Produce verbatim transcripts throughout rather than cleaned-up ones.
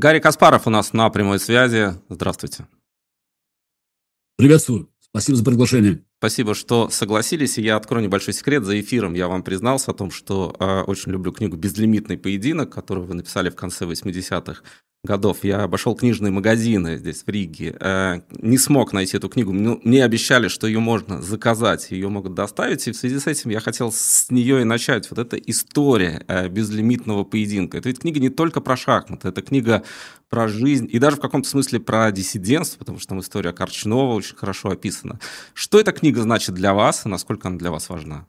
Гарри Каспаров у нас на прямой связи. Здравствуйте. Приветствую. Спасибо за приглашение. Спасибо, что согласились. И я открою небольшой секрет. За эфиром я вам признался о том, что э, очень люблю книгу «Безлимитный поединок», которую вы написали в конце восьмидесятых годов. Я обошел книжные магазины здесь, в Риге. Э, не смог найти эту книгу. Мне, мне обещали, что ее можно заказать, ее могут доставить. И в связи с этим я хотел с нее и начать. Вот эта история э, безлимитного поединка. Это ведь книга не только про шахматы, это книга про жизнь и даже в каком-то смысле про диссидентство, потому что там история Корчнова очень хорошо описана. Что эта книга значит для вас и насколько она для вас важна?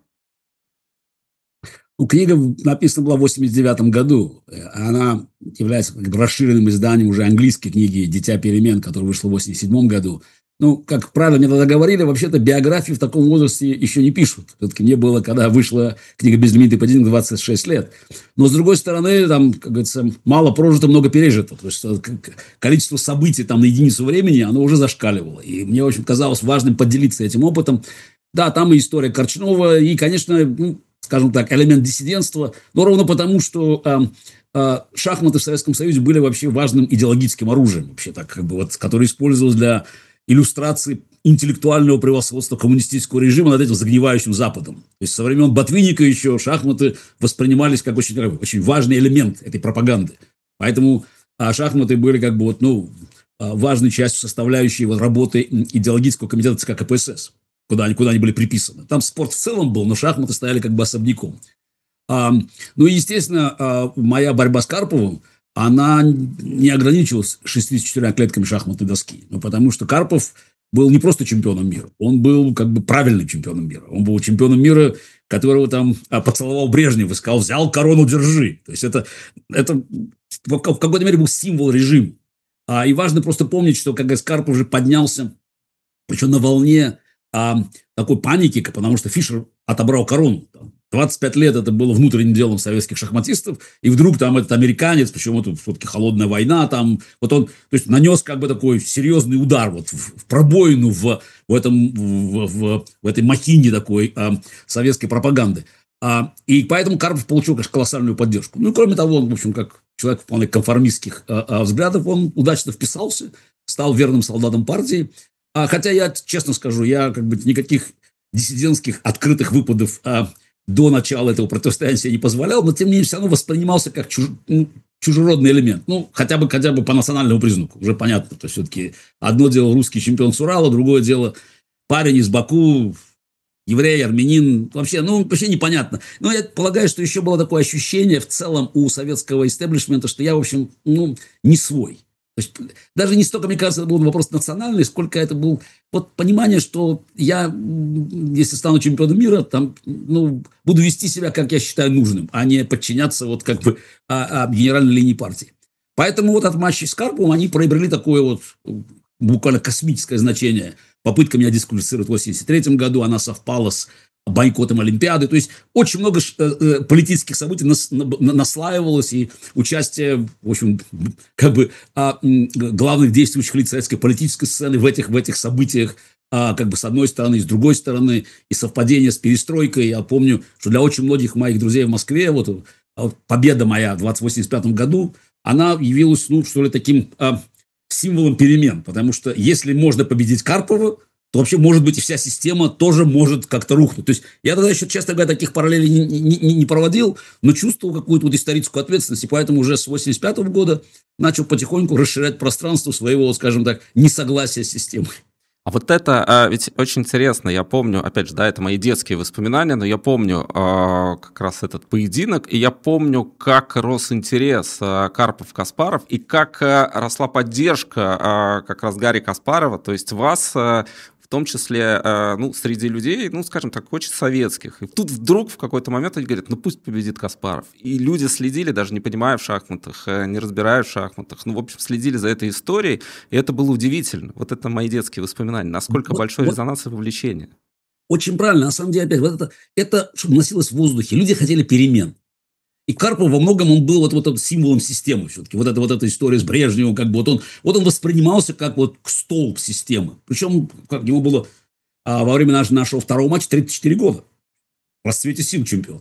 Ну, книга написана была в восемьдесят девятом году. Она является как бы расширенным изданием уже английской книги «Дитя перемен», которая вышла в восемьдесят седьмом году. Ну, как правильно мне тогда говорили, вообще-то биографии в таком возрасте еще не пишут. Все-таки мне было, когда вышла книга «Безлимитный поединок», двадцать шесть лет. Но, с другой стороны, там, как говорится, мало прожито, много пережито. То есть, количество событий там на единицу времени, оно уже зашкаливало. И мне очень казалось важным поделиться этим опытом. Да, там и история Корчнова, и, конечно, ну, скажем так, элемент диссидентства. Но ровно потому, что э, э, шахматы в Советском Союзе были вообще важным идеологическим оружием, вообще так, как бы, вот, которое использовалось для иллюстрации интеллектуального превосходства коммунистического режима над этим загнивающим Западом. То есть со времен Ботвинника еще шахматы воспринимались как очень, очень важный элемент этой пропаганды. Поэтому а шахматы были как бы вот, ну, важной частью составляющей вот, работы идеологического комитета ЦК КПСС, куда они, куда они были приписаны. Там спорт в целом был, но шахматы стояли как бы особняком. А, ну и, естественно, а, моя борьба с Карповым, она не ограничивалась шестьюдесятью четырьмя клетками шахматной доски. Ну, потому что Карпов был не просто чемпионом мира, он был как бы правильным чемпионом мира. Он был чемпионом мира, которого там поцеловал Брежнев и сказал: взял корону, держи. То есть это, это в какой-то мере был символ режима. А, и важно просто помнить, что как Карпов уже поднялся еще на волне а, такой паники, потому что Фишер отобрал корону. двадцать пять лет это было внутренним делом советских шахматистов, и вдруг там этот американец, причем это все-таки холодная война, там, вот он, то есть, нанес как бы такой серьезный удар вот в, в пробоину в, в, этом, в, в, в этой махине такой а, советской пропаганды. А, и поэтому Карпов получил, конечно, колоссальную поддержку. Ну, кроме того, он, в общем, как человек вполне конформистских а, а, взглядов, он удачно вписался, стал верным солдатом партии. А, хотя я, честно скажу, я как бы никаких диссидентских открытых выпадов а, до начала этого противостояния себе не позволял, но тем не менее все равно воспринимался как чуж, ну, чужеродный элемент. Ну, хотя бы, хотя бы по национальному признаку, уже понятно. То есть, все-таки одно дело русский чемпион с Урала, другое дело парень из Баку, еврей, армянин. Вообще, ну, вообще непонятно. Но я полагаю, что еще было такое ощущение в целом у советского истеблишмента, что я, в общем, ну, не свой. То есть, даже не столько, мне кажется, это был вопрос национальный, сколько это был вот понимание, что я, если стану чемпионом мира, там, ну, буду вести себя, как я считаю нужным, а не подчиняться вот как бы а, а, генеральной линии партии. Поэтому вот от матчей с Карповым они приобрели такое вот буквально космическое значение. Попытка меня дисквалифицировать в восемьдесят третьем году, она совпала с бойкотом Олимпиады. То есть, очень много э, политических событий нас, на, наслаивалось, и участие, в общем, как бы а, главных действующих лиц советской политической сцены в этих, в этих событиях, а, как бы с одной стороны, и с другой стороны, и совпадение с перестройкой. Я помню, что для очень многих моих друзей в Москве вот, вот победа моя в двадцать восемьдесят пятом году, она явилась, ну, что ли, таким а, символом перемен. Потому что если можно победить Карпова, то вообще, может быть, и вся система тоже может как-то рухнуть. То есть, я тогда еще, честно говоря, таких параллелей не, не, не проводил, но чувствовал какую-то вот историческую ответственность. И поэтому уже с восемьдесят пятого года начал потихоньку расширять пространство своего, скажем так, несогласия с системой. А вот это а, ведь очень интересно. Я помню, опять же, да, это мои детские воспоминания, но я помню а, как раз этот поединок, и я помню, как рос интерес а, Карпов-Каспаров, и как а, росла поддержка а, как раз Гарри Каспарова, то есть вас... А, в том числе, ну, среди людей, ну, скажем так, очень советских. И тут вдруг в какой-то момент они говорят: ну, пусть победит Каспаров. И люди следили, даже не понимая в шахматах, не разбирая в шахматах, ну, в общем, следили за этой историей, и это было удивительно. Вот это мои детские воспоминания. Насколько вот, большой вот, резонанс и вовлечение. Очень правильно. На самом деле, опять, вот это, это чтобы носилось в воздухе. Люди хотели перемен. И Карпов во многом он был вот, вот символом системы все-таки. Вот, это, вот эта история с Брежневым, как бы вот он, вот он воспринимался как вот столб системы. Причем как ему было а, во время нашего, нашего второго матча тридцать четыре года. В расцвете сил чемпион.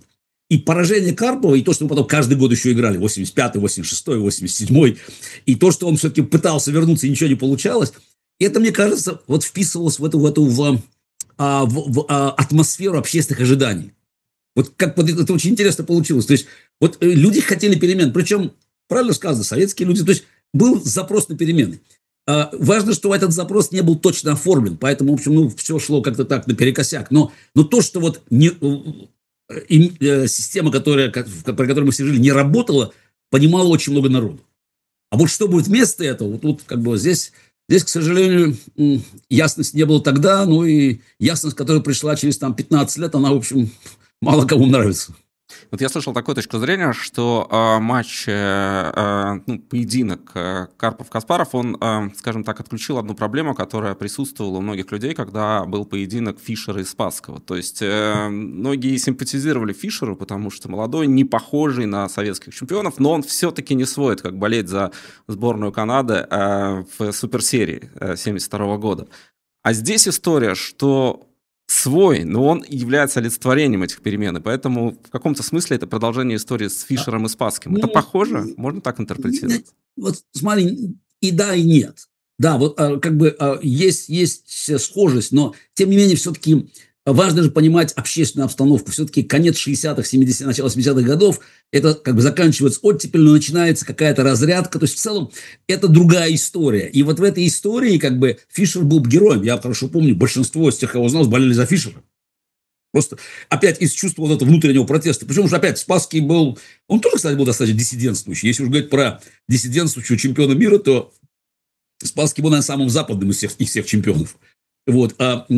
И поражение Карпова, и то, что мы потом каждый год еще играли, восемьдесят пятый, восемьдесят шестой, восемьдесят седьмой, и то, что он все-таки пытался вернуться, и ничего не получалось, это, мне кажется, вот вписывалось в эту, в эту в, а, в, в а, атмосферу общественных ожиданий. Вот как вот это очень интересно получилось. То есть вот люди хотели перемен, причем, правильно сказано, советские люди, то есть был запрос на перемены. А, важно, что этот запрос не был точно оформлен, поэтому, в общем, ну, все шло как-то так наперекосяк. Но, но то, что вот не, и, э, система, которая, при которой мы все жили, не работала, понимало очень много народу. А вот что будет вместо этого, вот тут как бы здесь, здесь, к сожалению, ясности не было тогда, ну и ясность, которая пришла через там пятнадцать лет, она, в общем, мало кому нравится. Вот я слышал такую точку зрения, что э, матч, э, э, ну, поединок э, Карпов-Каспаров, он, э, скажем так, отключил одну проблему, которая присутствовала у многих людей, когда был поединок Фишера и Спасского. То есть э, многие симпатизировали Фишеру, потому что молодой, не похожий на советских чемпионов, но он все-таки не сводит, как болеть за сборную Канады э, в суперсерии э, семьдесят второго года. А здесь история, что свой, но он является олицетворением этих перемен, и поэтому в каком-то смысле это продолжение истории с Фишером и Спасским. Это похоже? Можно так интерпретировать? Вот смотри, и да, и нет. Да, вот как бы есть, есть схожесть, но тем не менее все-таки важно же понимать общественную обстановку. Все-таки конец шестидесятых, семидесятых, начало семидесятых годов, это как бы заканчивается оттепель, но начинается какая-то разрядка. То есть в целом это другая история. И вот в этой истории как бы Фишер был героем. Я хорошо помню, большинство из тех, кого знал, болели за Фишера. Просто опять из чувства вот этого внутреннего протеста. Причем уже опять Спасский был, он тоже, кстати, был достаточно диссидентствующий. Если уж говорить про диссидентствующего чемпиона мира, то Спасский был, наверное, самым западным из всех, из всех чемпионов. Вот.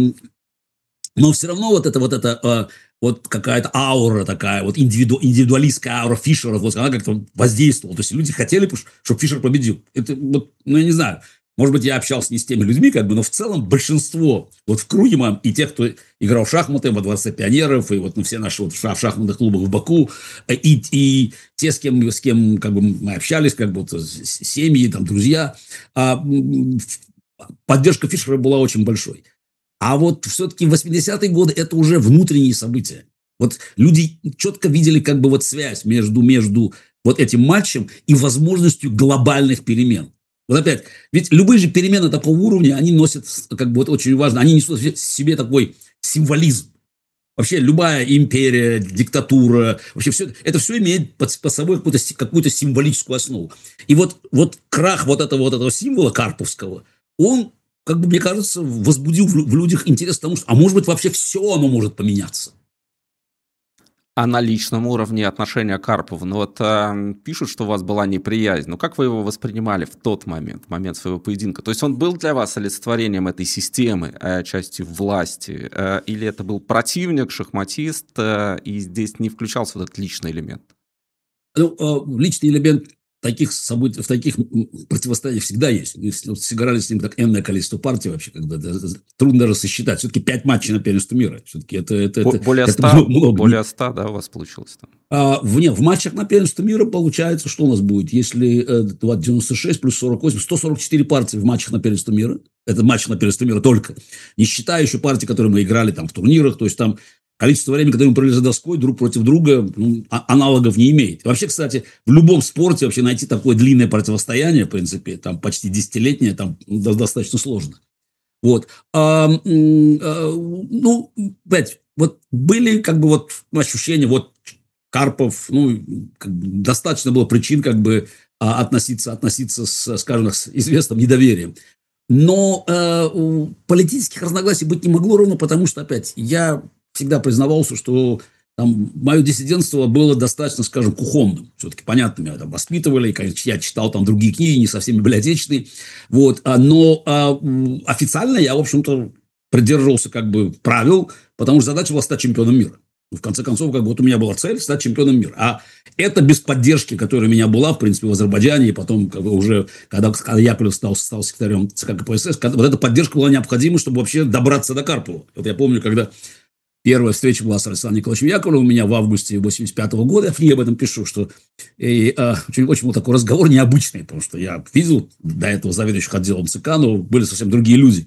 Но все равно вот это вот это вот какая-то аура такая, вот индивиду, индивидуалистская аура Фишера, вот она как-то воздействовала. То есть люди хотели, чтобы Фишер победил. Это вот, ну я не знаю, может быть, я общался не с теми людьми, как бы, но в целом большинство вот в круге моем, и тех, кто играл в шахматы во Дворце пионеров, и вот ну, все наши вот в шахматных клубах в Баку, и, и те, с кем, с кем как бы, мы общались, как бы вот, семьи, там, друзья, поддержка Фишера была очень большой. А вот все-таки восьмидесятые годы – это уже внутренние события. Вот люди четко видели как бы вот связь между, между вот этим матчем и возможностью глобальных перемен. Вот опять, ведь любые же перемены такого уровня, они носят, как бы вот очень важно, они несут в себе такой символизм. Вообще любая империя, диктатура, вообще все, это все имеет под, под собой какую-то, какую-то символическую основу. И вот, вот крах вот этого, вот этого символа карповского, он, как бы, мне кажется, возбудил в, в людях интерес к тому, что, а может быть, вообще все оно может поменяться. А на личном уровне отношения к Карпову? Ну вот э, пишут, что у вас была неприязнь. Ну как вы его воспринимали в тот момент, в момент своего поединка? То есть он был для вас олицетворением этой системы, э, частью власти? Э, или это был противник, шахматист, э, и здесь не включался вот этот личный элемент? Ну, э, личный элемент таких событий, в таких противостояниях всегда есть. Мы сыграли с ним так энное количество партий вообще, когда трудно даже сосчитать. Все-таки пять матчей на первенство мира. Все-таки это, это, это, более ста, это много. Более ста, да, у вас получилось там? А, в, нет, в матчах на первенство мира получается, что у нас будет? Если э, девяносто шесть плюс сорок восемь, сто сорок четыре партии в матчах на первенство мира. Это матч на первенство мира только. Не считая еще партий, которые мы играли там в турнирах. То есть там количество времени, когда мы провели за доской друг против друга, ну, аналогов не имеет. Вообще, кстати, в любом спорте вообще найти такое длинное противостояние, в принципе, там почти десятилетнее, там достаточно сложно. Вот. А, а, ну, опять, вот были как бы вот ощущения, вот Карпов, ну, как бы достаточно было причин как бы относиться, относиться с, скажем, с известным недоверием. Но э, политических разногласий быть не могло ровно потому, что, опять, я всегда признавался, что там, мое диссидентство было достаточно, скажем, кухонным. Все-таки, понятно, меня там воспитывали, конечно, я читал там другие книги, не совсем библиотечные. Вот, но а, официально я, в общем-то, придерживался как бы правил, потому что задача была стать чемпионом мира. В конце концов, как бы вот у меня была цель стать чемпионом мира. А это без поддержки, которая у меня была, в принципе, в Азербайджане, и потом, как бы, уже, когда, когда я стал, стал секретарем ЦК КПСС, когда, вот эта поддержка была необходима, чтобы вообще добраться до Карпова. Вот я помню, когда первая встреча была с Александром Николаевичем Яковлевым у меня в августе восемьдесят пятого года. Я в книге об этом пишу, что и, а, очень, очень был такой разговор необычный, потому что я видел до этого заведующих отделом ЦК, но были совсем другие люди.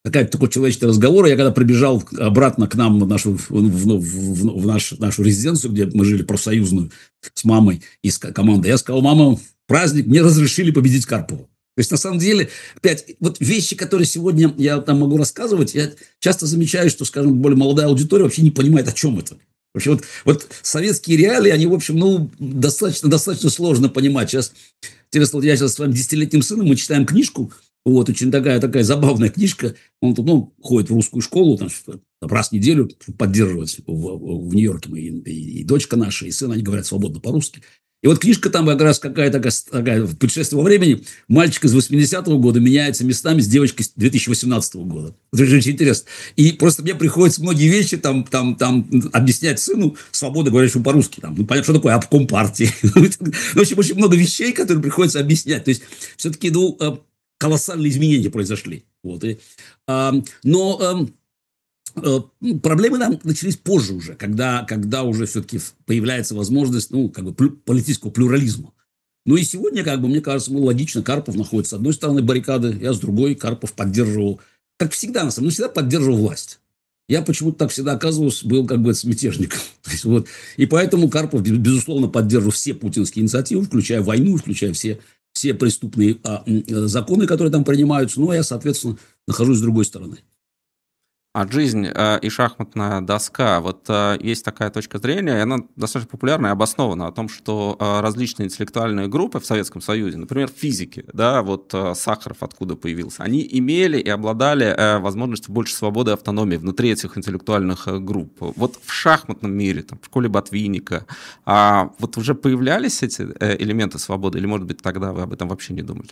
какая-то такой человеческий разговор. Я когда прибежал обратно к нам в нашу, в, в, в, в наш, нашу резиденцию, где мы жили, профсоюзную, с мамой и с командой, я сказал: мама, праздник, мне разрешили победить Карпова. То есть, на самом деле, опять, вот вещи, которые сегодня я там могу рассказывать, я часто замечаю, что, скажем, более молодая аудитория вообще не понимает, о чем это. Вообще, вот, вот советские реалии, они, в общем, ну, достаточно, достаточно сложно понимать. Сейчас, интересно, я сейчас с своим десятилетним сыном, мы читаем книжку, вот, очень такая, такая забавная книжка. Он тут, ну, ходит в русскую школу, там, раз в неделю поддерживать в, в, в Нью-Йорке. Мы, и, и, и дочка наша, и сын, они говорят свободно по-русски. И вот книжка там как раз какая-то такая, такая путешествие во времени. Мальчик из восьмидесятого года меняется местами с девочкой с две тысячи восемнадцатого года. Это очень интересно. И просто мне приходится многие вещи там, там, там объяснять сыну, свободно говорящему по-русски. Там, ну, понятно, что такое обком партии. В общем, очень много вещей, которые приходится объяснять. То есть, все-таки, ну, колоссальные изменения произошли. Вот. И, а, но... Проблемы нам начались позже уже, когда, когда уже все-таки появляется возможность, ну, как бы политического плюрализма. Ну и сегодня, как бы, мне кажется, ну, логично, Карпов находится с одной стороны баррикады, я с другой. Карпов поддерживал, как всегда, на самом деле, всегда поддерживал власть. Я почему-то так всегда оказывался, был как бы мятежником. То есть, вот. И поэтому Карпов, безусловно, поддерживал все путинские инициативы, включая войну, включая все, все преступные а, законы, которые там принимаются. Ну, а я, соответственно, нахожусь с другой стороны. А жизнь э, и шахматная доска, вот э, есть такая точка зрения, и она достаточно популярна и обоснована о том, что э, различные интеллектуальные группы в Советском Союзе, например, физики, да, вот э, Сахаров откуда появился, они имели и обладали э, возможностью больше свободы и автономии внутри этих интеллектуальных э, групп. Вот в шахматном мире, там, в школе Ботвинника, э, вот уже появлялись эти э, элементы свободы, или, может быть, тогда вы об этом вообще не думали?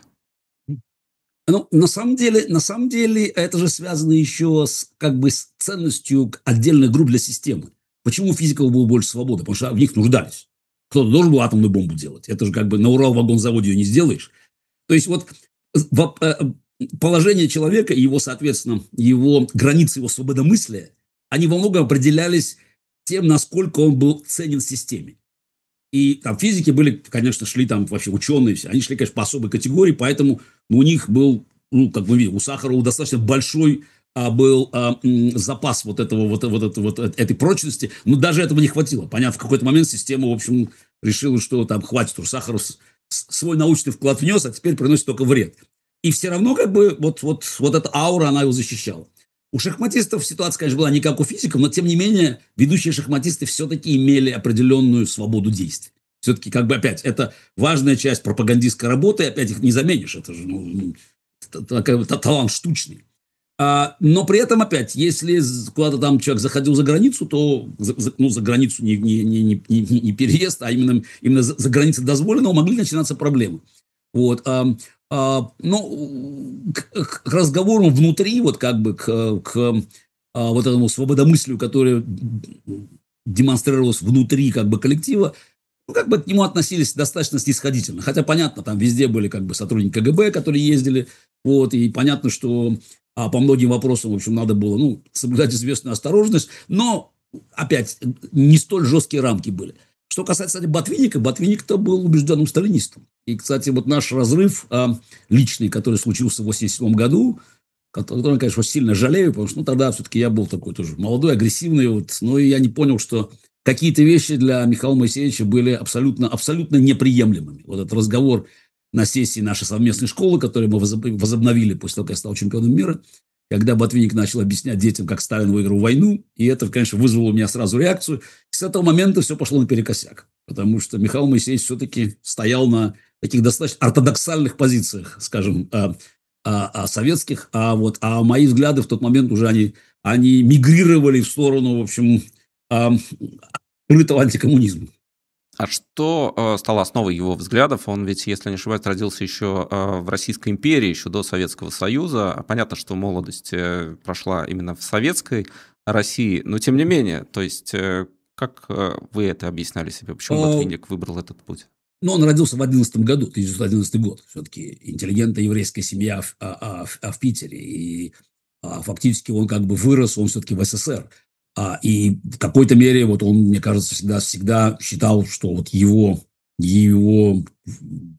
Ну, на самом деле, на самом деле, это же связано еще с, как бы, с ценностью отдельных групп для системы. Почему у физиков было больше свободы? Потому что в них нуждались. Кто-то должен был атомную бомбу делать. Это же как бы на Урал-вагонзаводе ее не сделаешь. То есть, вот положение человека и его, соответственно, его границы его свободомыслия, они во многом определялись тем, насколько он был ценен в системе. И там физики были, конечно, шли там вообще ученые все. Они шли, конечно, по особой категории, поэтому ну, у них был, ну, как мы видим, у Сахарова достаточно большой а, был а, м, запас вот этого, вот, вот, это, вот этой прочности. Но даже этого не хватило. Понятно, в какой-то момент система, в общем, решила, что там хватит. Уж Сахаров с, с, свой научный вклад внес, а теперь приносит только вред. И все равно, как бы, вот, вот, вот эта аура, она его защищала. У шахматистов ситуация, конечно, была не как у физиков, но, тем не менее, ведущие шахматисты все-таки имели определенную свободу действий. Все-таки, как бы, опять, это важная часть пропагандистской работы, опять их не заменишь. Это же ну, это талант штучный. А, но при этом, опять, если куда-то там человек заходил за границу, то за, ну, за границу не, не, не, не, не переезд, а именно, именно за, за границей дозволенного могли начинаться проблемы. Вот. А, а, но к, к разговору внутри, вот как бы к, к а, вот этому свободомыслию, которое демонстрировалось внутри как бы коллектива, ну, как бы к нему относились достаточно снисходительно. Хотя, понятно, там везде были как бы сотрудники КГБ, которые ездили, вот, и понятно, что а, по многим вопросам, в общем, надо было, ну, соблюдать известную осторожность, но, опять, не столь жесткие рамки были. Что касается, кстати, Ботвинника, Ботвинник-то был убежденным сталинистом. И, кстати, вот наш разрыв а, личный, который случился в восемьдесят седьмом году, который, конечно, сильно жалею, потому что, ну, тогда все-таки я был такой тоже молодой, агрессивный, вот, но и я не понял, что какие-то вещи для Михаила Моисеевича были абсолютно, абсолютно неприемлемыми. Вот этот разговор на сессии нашей совместной школы, которую мы возобновили после того, как я стал чемпионом мира, когда Ботвинник начал объяснять детям, как Сталин выиграл войну, и это, конечно, вызвало у меня сразу реакцию. И с этого момента все пошло наперекосяк, потому что Михаил Моисеевич все-таки стоял на таких достаточно ортодоксальных позициях, скажем, а, а, а советских, а, вот, а мои взгляды в тот момент уже они, они мигрировали в сторону, в общем, открытого антикоммунизма. А что э, стало основой его взглядов? Он ведь, если не ошибаюсь, родился еще э, в Российской империи, еще до Советского Союза. Понятно, что молодость э, прошла именно в советской России, но тем не менее, то есть э, как э, вы это объясняли себе? Почему Ботвинник выбрал этот путь? Ну, он родился в одиннадцатом году, тысяча девятьсот одиннадцатый год. Все-таки интеллигентная еврейская семья в, а, а, в Питере. И а, фактически он как бы вырос, он все-таки в СССР. А, и в какой-то мере, вот он, мне кажется, всегда, всегда считал, что вот его, его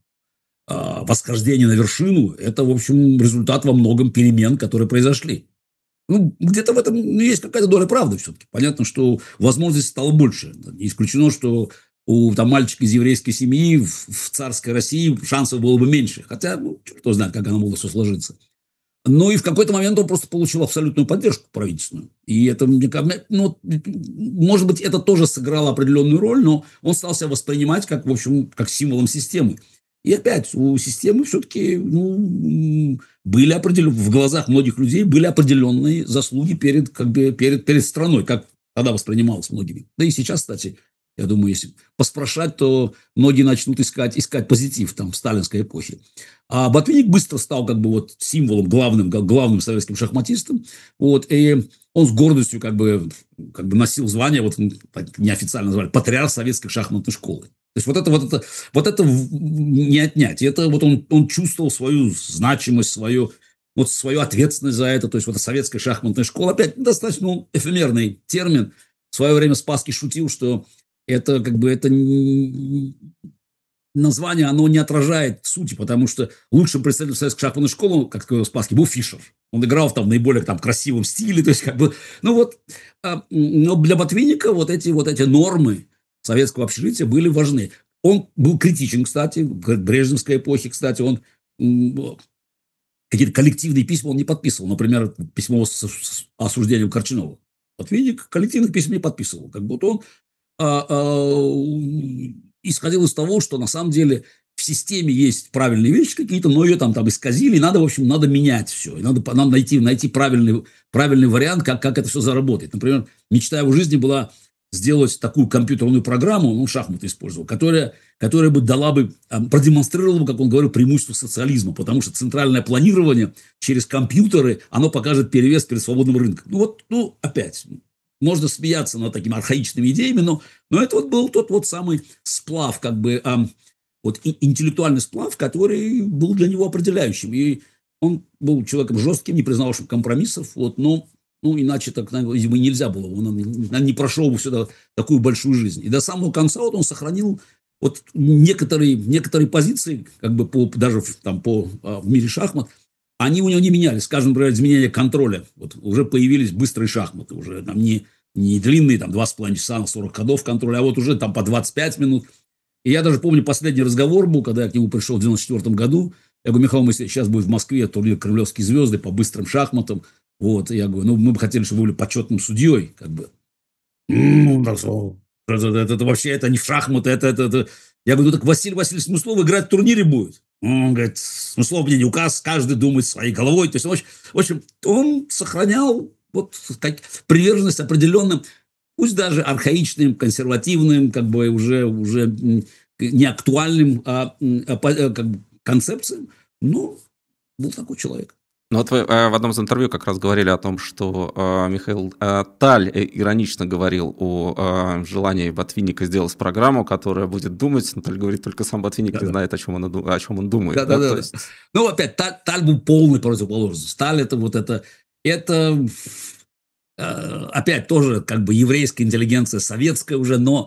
а, восхождение на вершину – это, в общем, результат во многом перемен, которые произошли. Ну, где-то в этом есть какая-то доля правды все-таки. Понятно, что возможностей стало больше. Не исключено, что у там, мальчика из еврейской семьи в, в царской России шансов было бы меньше. Хотя, ну, кто знает, как оно могло все сложиться. Ну, и в какой-то момент он просто получил абсолютную поддержку правительственную. И это, ну, может быть, это тоже сыграло определенную роль, но он стал себя воспринимать как, в общем, как символом системы. И опять, у системы все-таки, ну, были определенные, в глазах многих людей были определенные заслуги перед, как бы, перед, перед страной, как тогда воспринималось многими. Да и сейчас, кстати, я думаю, если поспрашать, то многие начнут искать, искать позитив там, в сталинской эпохе. А Ботвинник быстро стал как бы вот символом, главным, главным советским шахматистом. Вот, и он с гордостью как бы, как бы носил звание, вот неофициально называли, патриарх советской шахматной школы. То есть вот это, вот это, вот это не отнять. И это вот он, он чувствовал свою значимость, свою, вот свою ответственность за это. То есть вот советская шахматная школа, опять достаточно ну, эфемерный термин. В свое время Спасский шутил, что это как бы это название, оно не отражает сути, потому что лучшим представителем советской шахматной школы, как сказал Спасский, был Фишер. Он играл в там наиболее там красивом стиле, то есть как бы, ну вот, а, но для Ботвинника вот эти вот эти нормы советского общежития были важны. Он был критичен, кстати, в брежневской эпохе, кстати, он какие-то коллективные письма он не подписывал, например, письмо с осуждением Корчинова. Ботвинник коллективных писем не подписывал, как будто он а, а, исходил из того, что на самом деле в системе есть правильные вещи какие-то, но ее там, там исказили, и надо, в общем, надо менять все. И надо, надо найти, найти правильный, правильный вариант, как, как это все заработает. Например, мечта его жизни была сделать такую компьютерную программу, ну, шахматы использовал, которая, которая бы дала бы, продемонстрировала бы, как он говорил, преимущество социализма, потому что центральное планирование через компьютеры, оно покажет перевес перед свободным рынком. Ну, вот, ну, опять, можно смеяться над такими архаичными идеями, но, но это вот был тот вот самый сплав, как бы, а, вот интеллектуальный сплав, который был для него определяющим. И он был человеком жестким, не признававшим компромиссов, вот, но ну, иначе так, видимо, нельзя было. Он не прошел бы сюда такую большую жизнь. И до самого конца вот он сохранил вот некоторые, некоторые позиции, как бы по, даже в, там, по, в мире шахмат, они у него не менялись. Скажем, например, изменение контроля. Вот уже появились быстрые шахматы. Уже там не, не длинные, там, два с половиной часа на сорок ходов контроля, а вот уже там по двадцать пять минут. И я даже помню, последний разговор был, когда я к нему пришел в девяносто четвёртом году. Я говорю: Михаил Моисеевич, сейчас будет в Москве турнир «Кремлевские звезды» по быстрым шахматам. Вот, я говорю, ну, мы бы хотели, чтобы вы были почетным судьей, как бы. Ну, так что, это, это, это вообще, это не в шахматы, это, это, это. Я говорю, ну, так Василий Васильевич Смыслов играть в турнире будет. Он говорит, Смыслов мне не указ, каждый думает своей головой. То есть, в общем, он сохранял вот как, приверженность определенным, пусть даже архаичным, консервативным, как бы уже, уже не актуальным а, а, как бы концепциям, но был такой человек. Ну, вот вы э, в одном из интервью как раз говорили о том, что э, Михаил э, Таль иронично говорил о э, желании Ботвинника сделать программу, которая будет думать, но Таль говорит, только сам Ботвинник да, не да. знает, о чем, он, о чем он думает. Да, да, да, да. Есть... Ну, опять, Таль, Таль был полной противоположностью. Таль это вот это, это э, опять тоже как бы еврейская интеллигенция, советская уже, но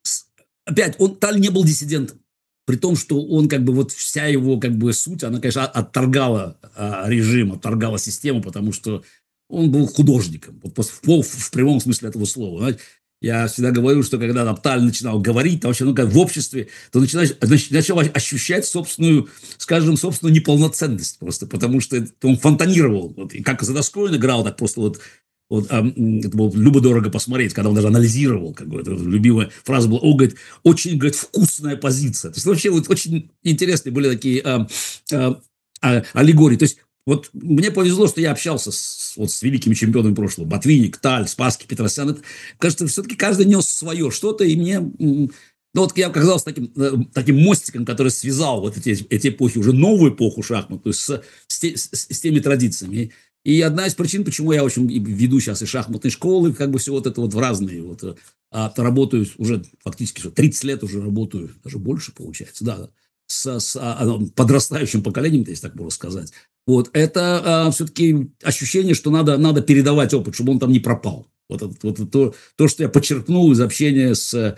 опять, он, Таль не был диссидентом. При том, что он как бы вот вся его как бы суть, она, конечно, отторгала а, режим, отторгала систему, потому что он был художником, вот в, в, в прямом смысле этого слова. Знаете, я всегда говорю, что когда там, Таль начинал говорить, там, вообще, ну, как в обществе, то начинаешь, начал ощущать собственную, скажем, собственную неполноценность просто, потому что он фонтанировал. Вот, и как за доской он играл, так просто вот. Вот, а, это было любо-дорого посмотреть, когда он даже анализировал, как бы, это любимая фраза была, о, говорит, очень, говорит, вкусная позиция. То есть, вообще, вот, очень интересные были такие а, а, а, аллегории. То есть, вот мне повезло, что я общался с, вот, с великими чемпионами прошлого. Ботвинник, Таль, Спасский, Петросян. Это, кажется, все-таки каждый нес свое что-то, и мне... Ну, вот я оказался таким, таким мостиком, который связал вот эти, эти эпохи, уже новую эпоху шахмат, то есть с, с, с, с теми традициями. И одна из причин, почему я, в общем, веду сейчас и шахматные школы, как бы все вот это вот в разные, вот, а, работаю уже фактически тридцать лет уже работаю, даже больше получается, да, с, с а, подрастающим поколением, если так можно сказать. Вот, это а, все-таки ощущение, что надо, надо передавать опыт, чтобы он там не пропал. Вот, это, вот то, то, что я подчеркнул из общения с,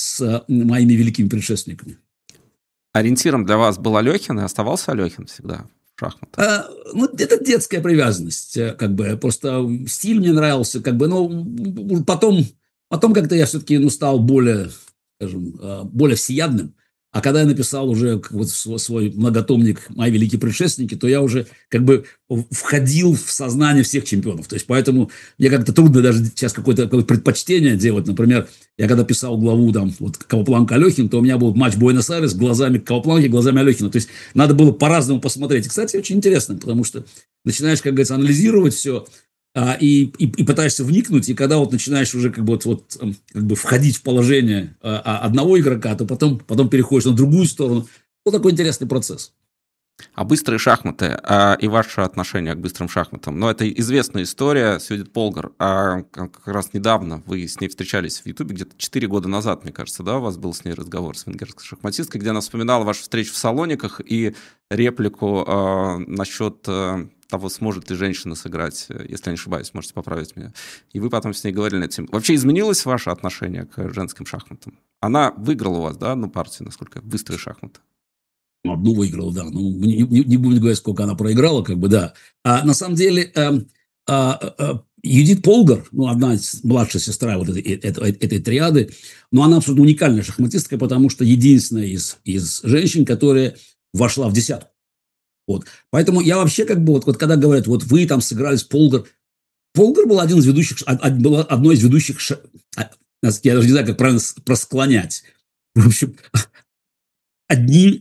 с моими великими предшественниками. Ориентиром для вас был Алехин и оставался Алехин всегда? шахматы? А, ну, это детская привязанность, как бы, просто стиль мне нравился, как бы, но потом, потом как-то я все-таки, ну, стал более, скажем, более всеядным. А когда я написал уже вот свой многотомник «Мои великие предшественники», то я уже как бы входил в сознание всех чемпионов. То есть, поэтому мне как-то трудно даже сейчас какое-то, какое-то предпочтение делать. Например, я когда писал главу там, вот, Кавапланка-Алехин, то у меня был матч Буэнос-Айрес глазами Кавапланки, глазами Алехина. То есть, надо было по-разному посмотреть. И, кстати, очень интересно, потому что начинаешь, как говорится, анализировать все, А, и, и, и пытаешься вникнуть, и когда вот начинаешь уже как бы, вот, вот, как бы входить в положение а, одного игрока, то потом, потом переходишь на другую сторону. Вот такой интересный процесс. А быстрые шахматы а, и ваше отношение к быстрым шахматам? Ну, это известная история с Юдит Полгар. А как раз недавно вы с ней встречались в Ютубе, где-то четыре года назад, мне кажется, да, у вас был с ней разговор с венгерской шахматисткой, где она вспоминала вашу встречу в Салониках и реплику а, насчет а, того, сможет ли женщина сыграть, если я не ошибаюсь, можете поправить меня. И вы потом с ней говорили на эту тему. Вообще изменилось ваше отношение к женским шахматам? Она выиграла у вас, да, одну партию, насколько быстрые шахматы? Одну выиграла, да. Ну, не, не, не будем говорить, сколько она проиграла, как бы, да. А на самом деле э, э, э, Юдит Полгар, ну, одна из младшая сестра вот этой, этой, этой триады, но она абсолютно уникальная шахматистка, потому что единственная из, из женщин, которая вошла в десятку. Вот. Поэтому я вообще как бы, вот, вот когда говорят, вот вы там сыграли с Полгар, Полгар был один из ведущих, была одной из ведущих, я даже не знаю, как правильно просклонять. В общем, одни...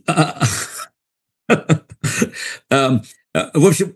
В общем,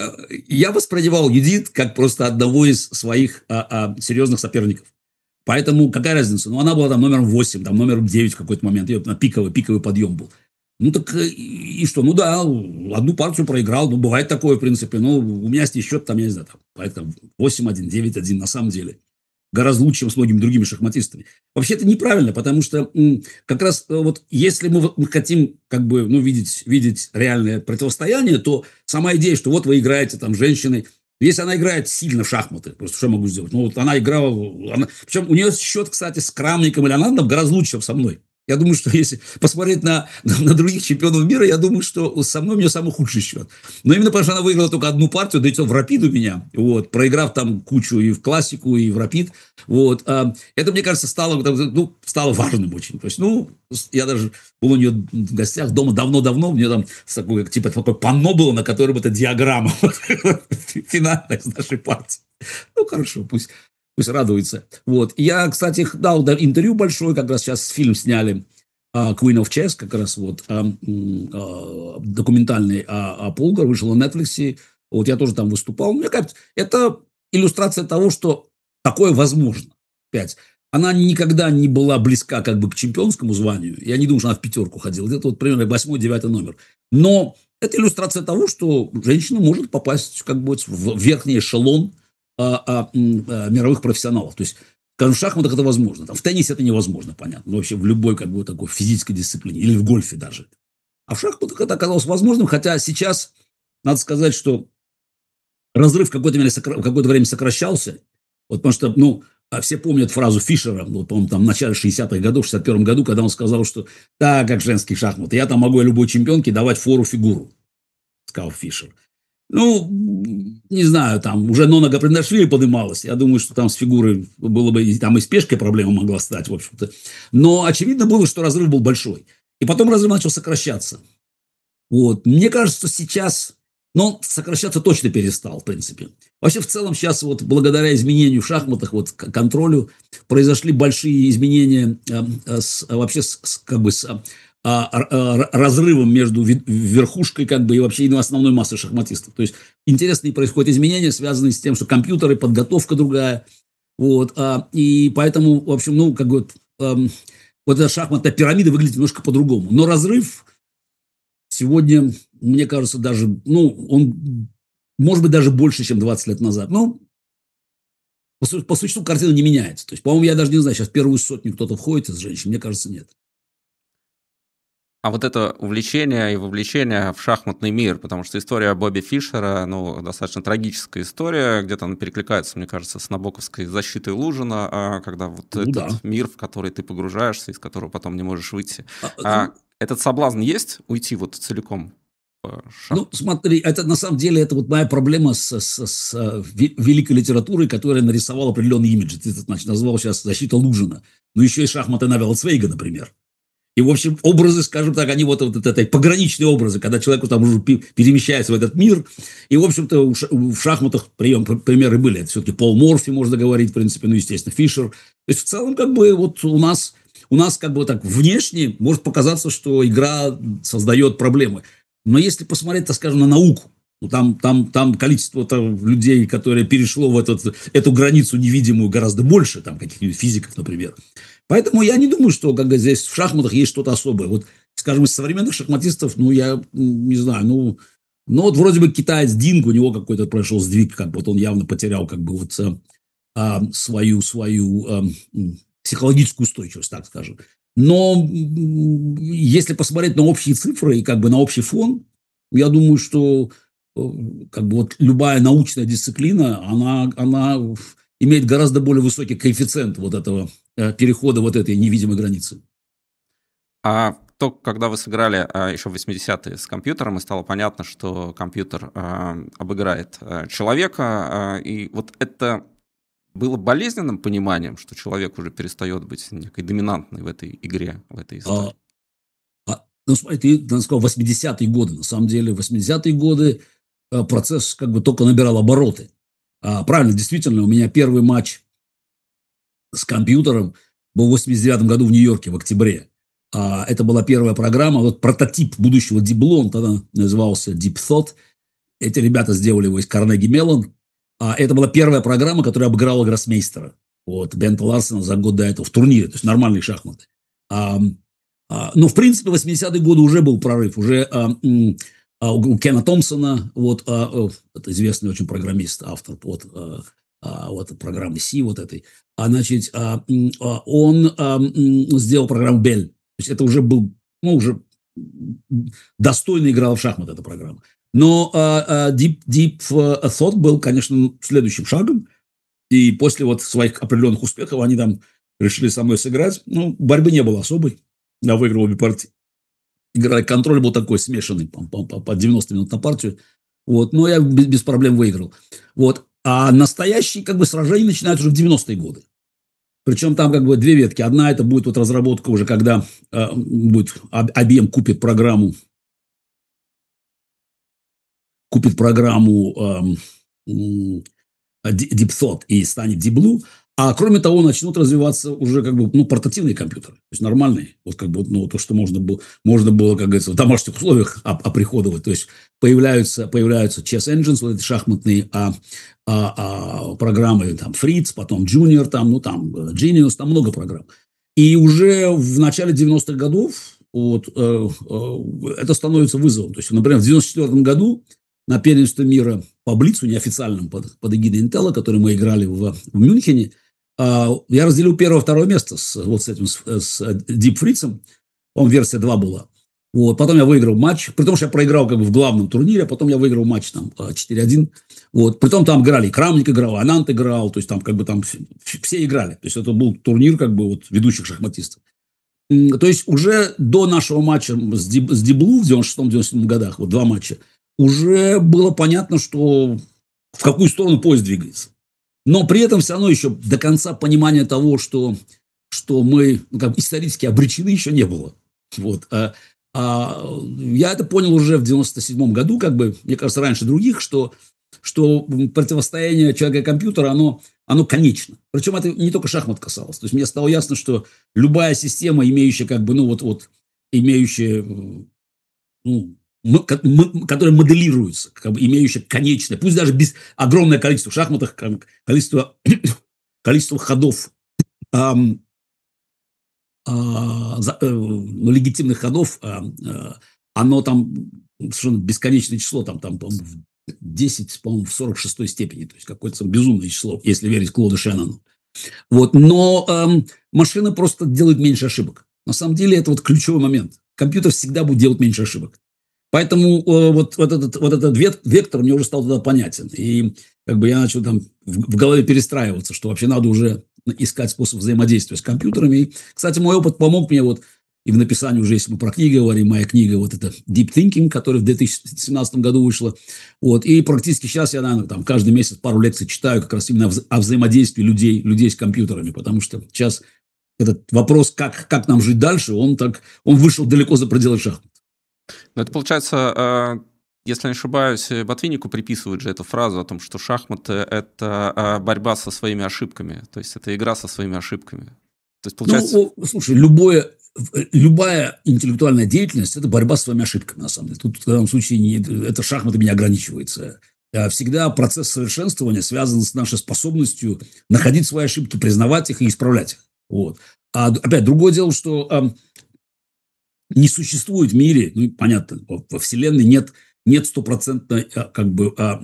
я воспринимал Юдит как просто одного из своих серьезных соперников. Поэтому какая разница? Ну, она была там номером восемь, там номером девять в какой-то момент. Ее на пиковый, пиковый подъем был. Ну, так и что? Ну, да, одну партию проиграл. Ну, бывает такое, в принципе. Ну, у меня есть счет, там, я не знаю, там, восемь один, девять один на самом деле. Гораздо лучше, чем с многими другими шахматистами. Вообще это неправильно, потому что как раз вот если мы, мы хотим как бы, ну, видеть, видеть реальное противостояние, то сама идея, что вот вы играете там с женщиной, если она играет сильно в шахматы, просто что я могу сделать? Ну, вот она играла, она, причем у нее счет, кстати, с Крамником или Анандом гораздо лучше, чем со мной. Я думаю, что если посмотреть на, на, на других чемпионов мира, я думаю, что со мной у нее самый худший счет. Но именно потому, что она выиграла только одну партию, да и то в рапид у меня, вот, проиграв там кучу и в классику, и в рапид. Вот, а, это, мне кажется, стало, ну, стало важным очень. То есть, ну, я даже был у нее в гостях дома давно-давно, у нее там такое, типа такое панно было, на котором эта диаграмма финальная из нашей партии. Ну, хорошо, пусть... Пусть радуется. Вот. Я, кстати, дал интервью большое, как раз сейчас фильм сняли uh, Queen of Chess, как раз вот uh, uh, документальный о, о Полгар, вышел на Netflix. Вот я тоже там выступал. Мне кажется, это иллюстрация того, что такое возможно. Пять. Она никогда не была близка как бы к чемпионскому званию. Я не думаю, что она в пятерку ходила. Где-то вот примерно восьмой-девятый номер. Но это иллюстрация того, что женщина может попасть как бы в верхний эшелон А, а, а, мировых профессионалов. То есть, скажем, в шахматах это возможно. Там, в теннисе это невозможно, понятно. Но вообще в любой как бы, такой физической дисциплине. Или в гольфе даже. А в шахматах это оказалось возможным. Хотя сейчас, надо сказать, что разрыв в какое-то время, сокра... какое-то время сокращался. Вот потому что, ну, все помнят фразу Фишера, вот, по-моему, там в начале шестидесятых годов, в шестьдесят первом году, когда он сказал, что да, как женские шахматы, я там могу любой чемпионке давать фору фигуру, сказал Фишер. Ну, не знаю, там уже Нона Гаприндашвили поднималась. Я думаю, что там с фигурой было бы, там и с пешкой проблема могла стать, в общем-то. Но очевидно было, что разрыв был большой. И потом разрыв начал сокращаться. Вот. Мне кажется, что сейчас, ну, сокращаться точно перестал, в принципе. Вообще, в целом, сейчас вот благодаря изменению в шахматах, вот контролю, произошли большие изменения э, с, вообще с, с, как бы с разрывом между верхушкой как бы и вообще основной массой шахматистов. То есть интересные происходят изменения, связанные с тем, что компьютеры, подготовка другая. Вот, а, и поэтому, в общем, ну, как бы эм, вот эта шахматная пирамида выглядит немножко по-другому. Но разрыв сегодня, мне кажется, даже, ну, он может быть даже больше, чем двадцать лет назад. Но по, по существу картина не меняется. То есть, по-моему, я даже не знаю, сейчас в первую сотню кто-то входит из женщин, мне кажется, нет. А вот это увлечение и вовлечение в шахматный мир, потому что история Бобби Фишера, ну, достаточно трагическая история, где-то она перекликается, мне кажется, с набоковской защитой Лужина, когда вот ну, этот да. мир, в который ты погружаешься, из которого потом не можешь выйти. А, а этот соблазн есть уйти вот целиком? Ну, смотри, это на самом деле это вот моя проблема с, с, с великой литературой, которая нарисовала определенный имидж. Ты, значит, назвал сейчас «Защита Лужина». Ну, еще и шахматы Навела Цвейга, например. И, в общем, образы, скажем так, они вот, вот, вот это пограничные образы, когда человек там уже перемещается в этот мир. И, в общем-то, в шахматах прием, примеры были. Это все-таки Пол Морфи, можно говорить, в принципе, ну, естественно, Фишер. То есть, в целом, как бы, вот у нас, у нас как бы так внешне может показаться, что игра создает проблемы. Но если посмотреть, так скажем, на науку, ну, там, там, там количество там, людей, которые перешло в этот, эту границу невидимую, гораздо больше, там, каких-нибудь физиков, например. Поэтому я не думаю, что как бы, здесь в шахматах есть что-то особое. Вот, скажем, из современных шахматистов, ну, я не знаю, ну, ну вот вроде бы китаец Динг, у него какой-то прошел сдвиг, как бы, вот он явно потерял, как бы, вот а, свою, свою а, психологическую устойчивость, так скажем. Но если посмотреть на общие цифры и как бы на общий фон, я думаю, что как бы вот любая научная дисциплина, она, она имеет гораздо более высокий коэффициент вот этого перехода вот этой невидимой границы. А то, когда вы сыграли еще в восьмидесятые с компьютером, и стало понятно, что компьютер обыграет человека, и вот это было болезненным пониманием, что человек уже перестает быть некой доминантной в этой игре, в этой истории? А, а, ну, смотри, ты сказал восьмидесятые годы. На самом деле, в восьмидесятые годы процесс как бы только набирал обороты. А, правильно, действительно, у меня первый матч с компьютером был в восемьдесят девятом году в Нью-Йорке, в октябре. А, это была первая программа, вот прототип будущего Deep Blue, он тогда назывался Deep Thought. Эти ребята сделали его из Carnegie Mellon. А это была первая программа, которая обыграла гроссмейстера. Вот, Бента Ларсена за год до этого в турнире, то есть нормальные шахматы. А, а, но, в принципе, в восьмидесятые годы уже был прорыв. Уже а, а, у Кена Томпсона, вот, а, это известный очень программист, автор вот, а, а, вот, программы C вот этой, а, значит, а, а, он а, сделал программу Бель. То есть это уже был, ну, уже достойно играл в шахматы эта программа. Но uh, uh, Deep, Deep Thought был, конечно, следующим шагом. И после вот своих определенных успехов они там решили со мной сыграть. Ну, борьбы не было особой. Я выиграл обе партии. Игра, контроль был такой смешанный, по, по, по девяносто минут на партию. Вот, но я без, без проблем выиграл. Вот. А настоящие как бы, сражения начинаются уже в девяностые годы. Причем там как бы две ветки. Одна это будет вот разработка уже, когда uh, будет ай би эм купит программу купит программу э, Deep Thought и станет Deep Blue, а кроме того начнут развиваться уже как бы, ну, портативные компьютеры, то есть нормальные, вот как бы, ну, то, что можно было, можно было, как говорится, в домашних условиях оприходовать, то есть появляются, появляются Chess Engines, вот эти шахматные а, а, а, программы, там, Fritz, потом Junior, там, ну, там, Genius, там много программ. И уже в начале девяностых годов вот, э, э, это становится вызовом. То есть, например, в девяносто четвёртом году на первенстве мира по Блицу, неофициальном, под, под эгидой Интелла, который мы играли в, в Мюнхене, а, я разделил первое-второе место с, вот с этим, с, с Deep Fritz'ом. Он версия два была. Вот, потом я выиграл матч, при том, что я проиграл как бы в главном турнире, а потом я выиграл матч там четыре один. Вот, притом там играли, Крамник играл, Анант играл, то есть там как бы там все, все играли. То есть это был турнир как бы вот ведущих шахматистов. То есть уже до нашего матча с Диблу в девяносто шестом — девяносто седьмом годах, вот два матча, уже было понятно, что в какую сторону поезд двигается. Но при этом все равно еще до конца понимания того, что, что мы ну, как исторически обречены, еще не было. Вот. А, а я это понял уже в девяносто седьмом году, как бы, мне кажется, раньше других, что, что противостояние человека и компьютера, оно, оно конечно. Причем это не только шахмат касалось. То есть мне стало ясно, что любая система, имеющая, как бы, ну, вот, вот, имеющая, ну, которая моделируется, как бы имеющая конечное, пусть даже без огромное количество в шахматах, количество, количество ходов, а, а, за, а, ну, легитимных ходов, а, а, оно там совершенно бесконечное число, там, там по-моему, десять, по-моему, в сорок шестой степени, то есть какое-то безумное число, если верить Клоду Шеннону. Вот, но а, машина просто делает меньше ошибок. На самом деле это вот ключевой момент. Компьютер всегда будет делать меньше ошибок. Поэтому э, вот, вот этот, вот этот вектор мне уже стал тогда понятен. И как бы я начал там в, в голове перестраиваться, что вообще надо уже искать способ взаимодействия с компьютерами. И, кстати, мой опыт помог мне вот и в написании уже, если мы про книги говорим, моя книга, вот это Deep Thinking, которая в две тысячи семнадцатом году вышла. Вот, и практически сейчас я, наверное, там, каждый месяц пару лекций читаю как раз именно о взаимодействии людей, людей с компьютерами, потому что сейчас этот вопрос, как, как нам жить дальше, он, так, он вышел далеко за пределы шахмат. Но это получается... Если не ошибаюсь, Ботвиннику приписывают же эту фразу о том, что шахматы – это борьба со своими ошибками, то есть это игра со своими ошибками. То есть, получается... Ну, слушай, любое, любая интеллектуальная деятельность – это борьба с своими ошибками, на самом деле. Тут в данном случае не, это шахматами не ограничивается. Всегда процесс совершенствования связан с нашей способностью находить свои ошибки, признавать их и исправлять их. Вот. А опять, другое дело, что а, не существует в мире, ну, понятно, во Вселенной нет... Нет стопроцентной как бы а,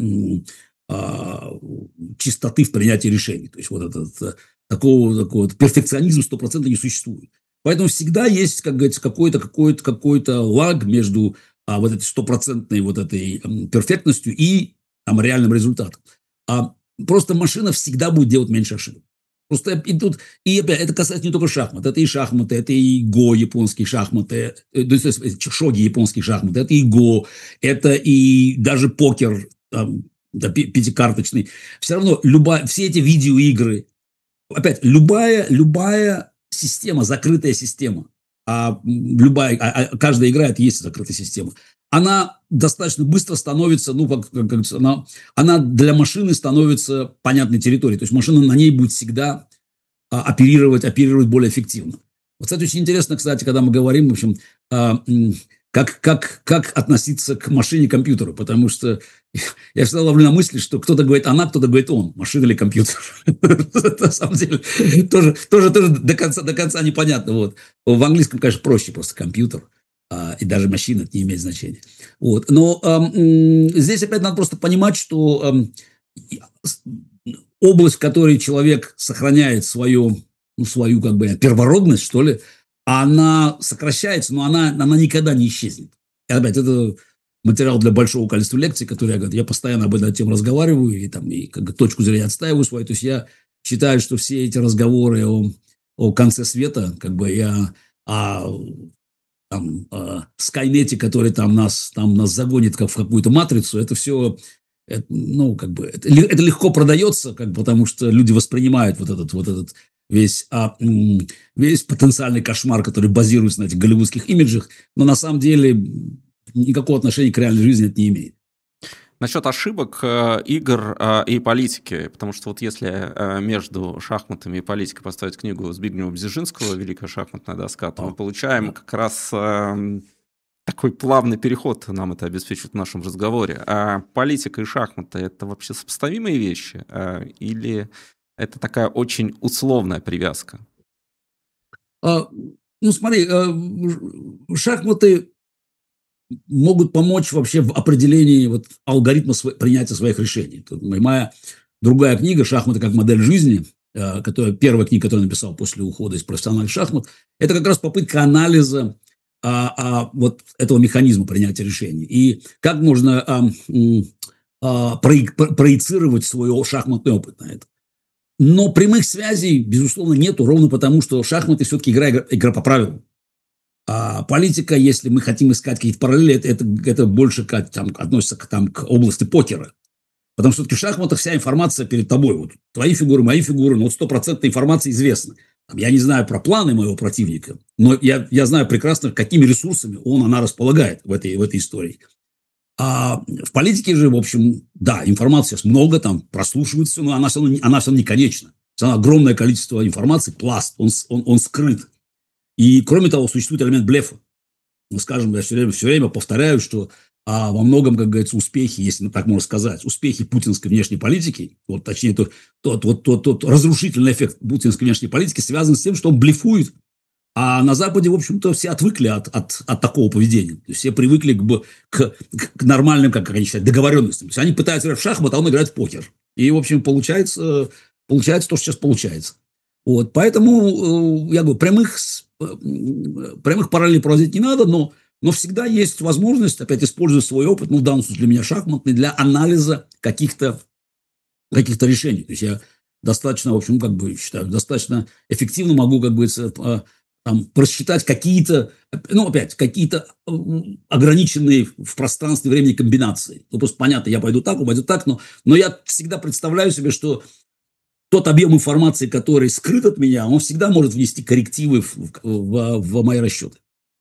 а, чистоты в принятии решений. То есть вот этот такого, такого перфекционизма стопроцентно не существует. Поэтому всегда есть, как говорится, какой-то какой-то какой-то лаг между а, вот этой стопроцентной вот этой перфектностью и там, реальным результатом. А просто машина всегда будет делать меньше ошибок. Просто и тут, и опять, это касается не только шахмат, это и шахматы, это и го, японские шахматы, то есть шоги, японские шахматы, это и го, это и даже покер, там, да, пятикарточный. Все равно любая, все эти видеоигры, опять, любая, любая система, закрытая система, а любая, а, а каждая игра – это и есть закрытая система, она достаточно быстро становится, ну, как, как говорится, она, она для машины становится понятной территорией. То есть машина на ней будет всегда а, оперировать, оперировать более эффективно. Вот, кстати, очень интересно, кстати, когда мы говорим, в общем, а, как, как, как относиться к машине-компьютеру, потому что я всегда ловлю на мысли, что кто-то говорит она, кто-то говорит он, машина или компьютер. На самом деле, тоже, тоже, тоже до конца, до конца непонятно. Вот. В английском, конечно, проще просто компьютер. И даже машина, это не имеет значения. Вот. Но эм, здесь опять надо просто понимать, что эм, область, в которой человек сохраняет свою, ну, свою как бы, первородность, что ли, она сокращается, но она, она никогда не исчезнет. И опять, это материал для большого количества лекций, которые я, я постоянно об этой теме разговариваю и, там, и как бы, точку зрения отстаиваю свою. То есть я считаю, что все эти разговоры о, о конце света, как бы я... О, там, э, Скайнете, который там нас, там нас загонит как в какую-то матрицу, это все, это, ну, как бы, это, это легко продается, как, потому что люди воспринимают вот этот, вот этот весь, а, весь потенциальный кошмар, который базируется на этих голливудских имиджах, но на самом деле никакого отношения к реальной жизни это не имеет. Насчет ошибок э, игр э, и политики, потому что вот если э, между шахматами и политикой поставить книгу Збигнева Бзежинского «Великая шахматная доска», то мы получаем как раз э, такой плавный переход, нам это обеспечивает в нашем разговоре. А политика и шахматы – это вообще сопоставимые вещи? Э, или это такая очень условная привязка? А, ну, смотри, э, шахматы могут помочь вообще в определении вот алгоритма сво- принятия своих решений. Тут моя другая книга «Шахматы как модель жизни», э, которая, первая книга, которую я написал после ухода из профессиональных шахмат, это как раз попытка анализа а, а, вот этого механизма принятия решений. И как можно а, а, прои- проецировать свой шахматный опыт на это. Но прямых связей, безусловно, нету, ровно потому, что шахматы все-таки игра, игра, игра по правилам. А политика, если мы хотим искать какие-то параллели, это, это, это больше как, там, относится к, там, к области покера. Потому что все-таки в шахматах вся информация перед тобой. Вот, твои фигуры, мои фигуры, но вот стопроцентная информация известна. Там, я не знаю про планы моего противника, но я, я знаю прекрасно, какими ресурсами он, она располагает в этой, в этой истории. А в политике же, в общем, да, информации сейчас много, там прослушивается, но она все равно, она все равно не конечна. Все равно огромное количество информации, пласт, он, он, он скрыт. И, кроме того, существует элемент блефа. Ну, скажем, я все время, все время повторяю, что а, во многом, как говорится, успехи, если так можно сказать, успехи путинской внешней политики, вот, точнее, тот, тот, тот, тот, тот разрушительный эффект путинской внешней политики связан с тем, что он блефует. А на Западе, в общем-то, все отвыкли от, от, от такого поведения. То есть все привыкли к, к, к нормальным, как они считают, договоренностям. То есть они пытаются играть в шахмат, а он играет в покер. И, в общем, получается, получается то, что сейчас получается. Вот, поэтому, я говорю, прямых, прямых параллелей проводить не надо, но, но всегда есть возможность, опять использовать свой опыт, ну, в данном случае для меня шахматный, для анализа каких-то, каких-то решений. То есть я достаточно, в общем, как бы считаю, достаточно эффективно могу, как бы, там, просчитать какие-то, ну, опять, какие-то ограниченные в пространстве времени комбинации. Ну, просто понятно, я пойду так, он пойдет так, но, но я всегда представляю себе, что тот объем информации, который скрыт от меня, он всегда может внести коррективы в, в, в мои расчеты.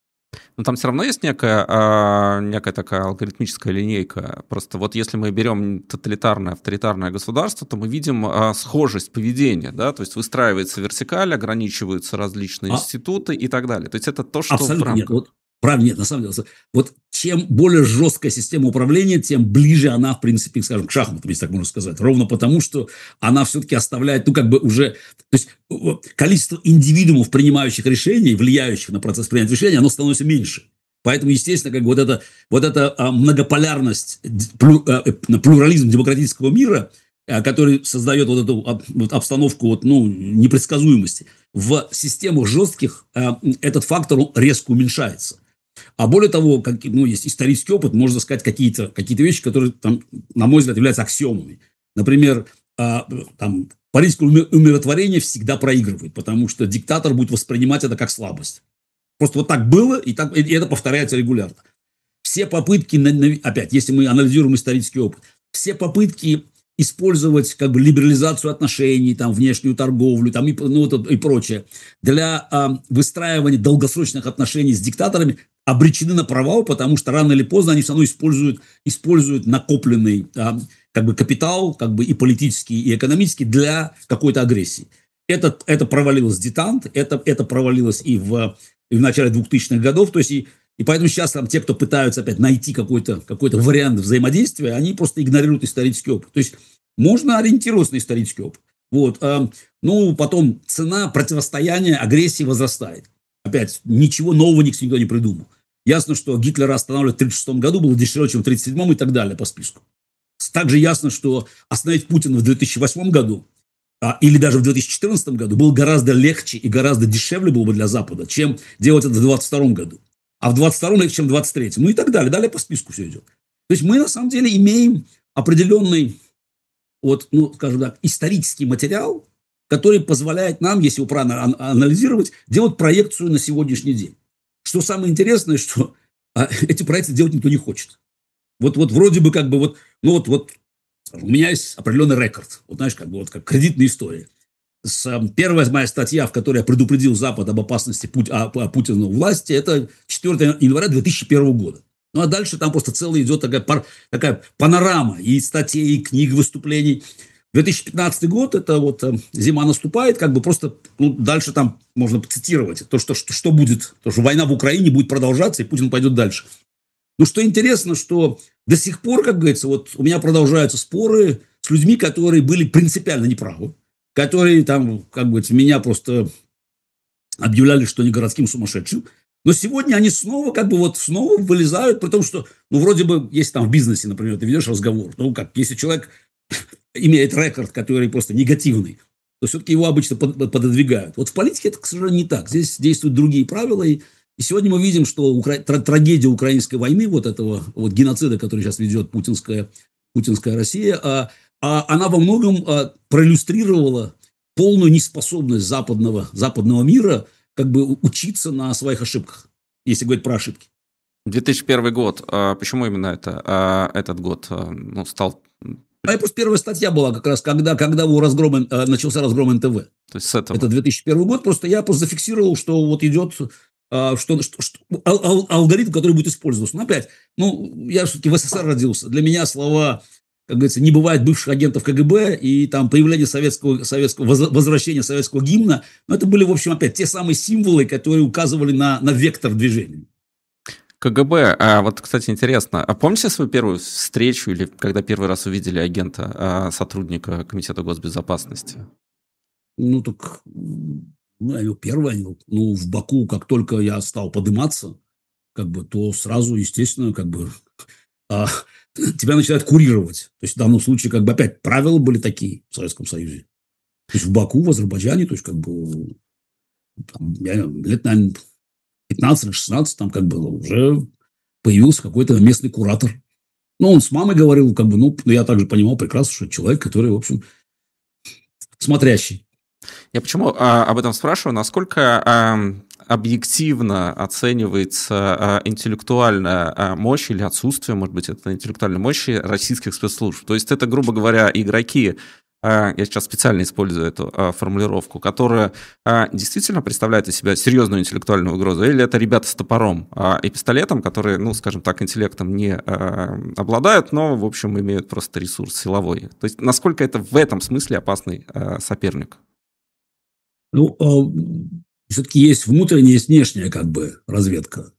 Но там все равно есть некая, а, некая такая алгоритмическая линейка. Просто вот если мы берем тоталитарное, авторитарное государство, то мы видим а, схожесть поведения, да, то есть выстраивается вертикаль, ограничиваются различные А, институты и так далее. То есть это то, что в абсолютно нет. рамках. Вот, правда, нет, на самом деле. Вот чем более жесткая система управления, тем ближе она, в принципе, скажем, к шахматам, если так можно сказать. Ровно потому, что она все-таки оставляет, ну, как бы уже... То есть количество индивидуумов, принимающих решения, влияющих на процесс принятия решений, оно становится меньше. Поэтому, естественно, как бы вот эта, вот эта а, многополярность, плю, а, плюрализм демократического мира, а, который создает вот эту а, вот обстановку вот, ну, непредсказуемости, в системах жестких а, этот фактор резко уменьшается. А более того, как, ну, есть исторический опыт, можно сказать какие-то, какие-то вещи, которые, там, на мой взгляд, являются аксиомами. Например, а, там, политика умиротворения всегда проигрывает, потому что диктатор будет воспринимать это как слабость. Просто вот так было, и, так, и это повторяется регулярно. Все попытки, опять, если мы анализируем исторический опыт, все попытки использовать как бы либерализацию отношений, там, внешнюю торговлю там, и, ну, и прочее, для а, выстраивания долгосрочных отношений с диктаторами обречены на провал, потому что рано или поздно они все равно используют, используют накопленный а, как бы капитал, как бы и политический, и экономический для какой-то агрессии. Это, это провалилось детант, это, это провалилось и в, и в начале двухтысячных годов, то есть и И поэтому сейчас там те, кто пытаются опять найти какой-то, какой-то вариант взаимодействия, они просто игнорируют исторический опыт. То есть можно ориентироваться на исторический опыт. Вот. Ну, потом цена противостояния, агрессии возрастает. Опять, ничего нового никто не придумал. Ясно, что Гитлера останавливать в тысяча девятьсот тридцать шестом году было дешевле, чем в тысяча девятьсот тридцать седьмом и так далее по списку. Также ясно, что остановить Путина в две тысячи восьмом году или даже в две тысячи четырнадцатом году было гораздо легче и гораздо дешевле было бы для Запада, чем делать это в двадцать втором году. А в двадцать втором легче, чем в двадцать третьем. Ну и так далее. Далее по списку все идет. То есть мы на самом деле имеем определенный, вот, ну, скажем так, исторический материал, который позволяет нам, если его правильно анализировать, делать проекцию на сегодняшний день. Что самое интересное, что а, эти проекции делать никто не хочет. Вот, вот вроде бы как бы вот, ну вот, вот скажем, у меня есть определенный рекорд. Вот знаешь, как бы вот как кредитная история. С, первая моя статья, в которой я предупредил Запад об опасности Путь, о, о Путина у власти, это четвёртого января две тысячи первого года. Ну, а дальше там просто целая идет такая, пар, такая панорама и статей, и книг, выступлений. две тысячи пятнадцатый год, это вот э, зима наступает, как бы просто, ну, дальше там можно цитировать, то, что, что, что будет, то, что война в Украине будет продолжаться, и Путин пойдет дальше. Но что интересно, что до сих пор, как говорится, вот у меня продолжаются споры с людьми, которые были принципиально неправы, которые там, как бы, меня просто объявляли, что не городским сумасшедшим. Но сегодня они снова, как бы, вот снова вылезают, при том, что, ну, вроде бы, если там в бизнесе, например, ты ведешь разговор, ну, как, если человек имеет рекорд, который просто негативный, то все-таки его обычно пододвигают. Вот в политике это, к сожалению, не так. Здесь действуют другие правила, и, и сегодня мы видим, что укра... трагедия украинской войны, вот этого вот геноцида, который сейчас ведет путинская, путинская Россия, а, а она во многом а, проиллюстрировала полную неспособность западного, западного мира как бы учиться на своих ошибках, если говорить про ошибки. две тысячи первый год. А почему именно это, этот год ну, стал... А это просто первая статья была как раз, когда, когда у разгрома, начался разгром эн тэ вэ. То есть с этого. Это две тысячи первый год. Просто я просто зафиксировал, что вот идет что, что, что, ал, алгоритм, который будет использоваться. Но опять, ну, я все-таки в эс эс эс эр родился. Для меня слова, как говорится, не бывает бывших агентов ка гэ бэ и там появление советского, советского возвращения советского гимна. Но это были, в общем, опять те самые символы, которые указывали на, на вектор движения. ка гэ бэ, а вот, кстати, интересно, а помните свою первую встречу или когда первый раз увидели агента, а, сотрудника Комитета госбезопасности? Ну, так, ну, первое, ну, в Баку, как только я стал подниматься, как бы, то сразу, естественно, как бы, а, тебя начинают курировать. То есть, в данном случае, как бы, опять, правила были такие в Советском Союзе. То есть, в Баку, в Азербайджане, то есть, как бы, там, я, лет, наверное, пятнадцать-шестнадцать, там, как бы, уже появился какой-то местный куратор. Ну, он с мамой говорил, как бы, ну, я также понимал прекрасно, что человек, который, в общем, смотрящий. Я почему а, об этом спрашиваю? Насколько а, объективно оценивается а, интеллектуальная а, мощь или отсутствие, может быть, это интеллектуальной мощи российских спецслужб? То есть это, грубо говоря, игроки, а, я сейчас специально использую эту а, формулировку, которые а, действительно представляют из себя серьезную интеллектуальную угрозу, или это ребята с топором а, и пистолетом, которые, ну, скажем так, интеллектом не а, обладают, но, в общем, имеют просто ресурс силовой? То есть насколько это в этом смысле опасный а, соперник? Ну, все-таки есть внутренняя, есть внешняя как бы разведка.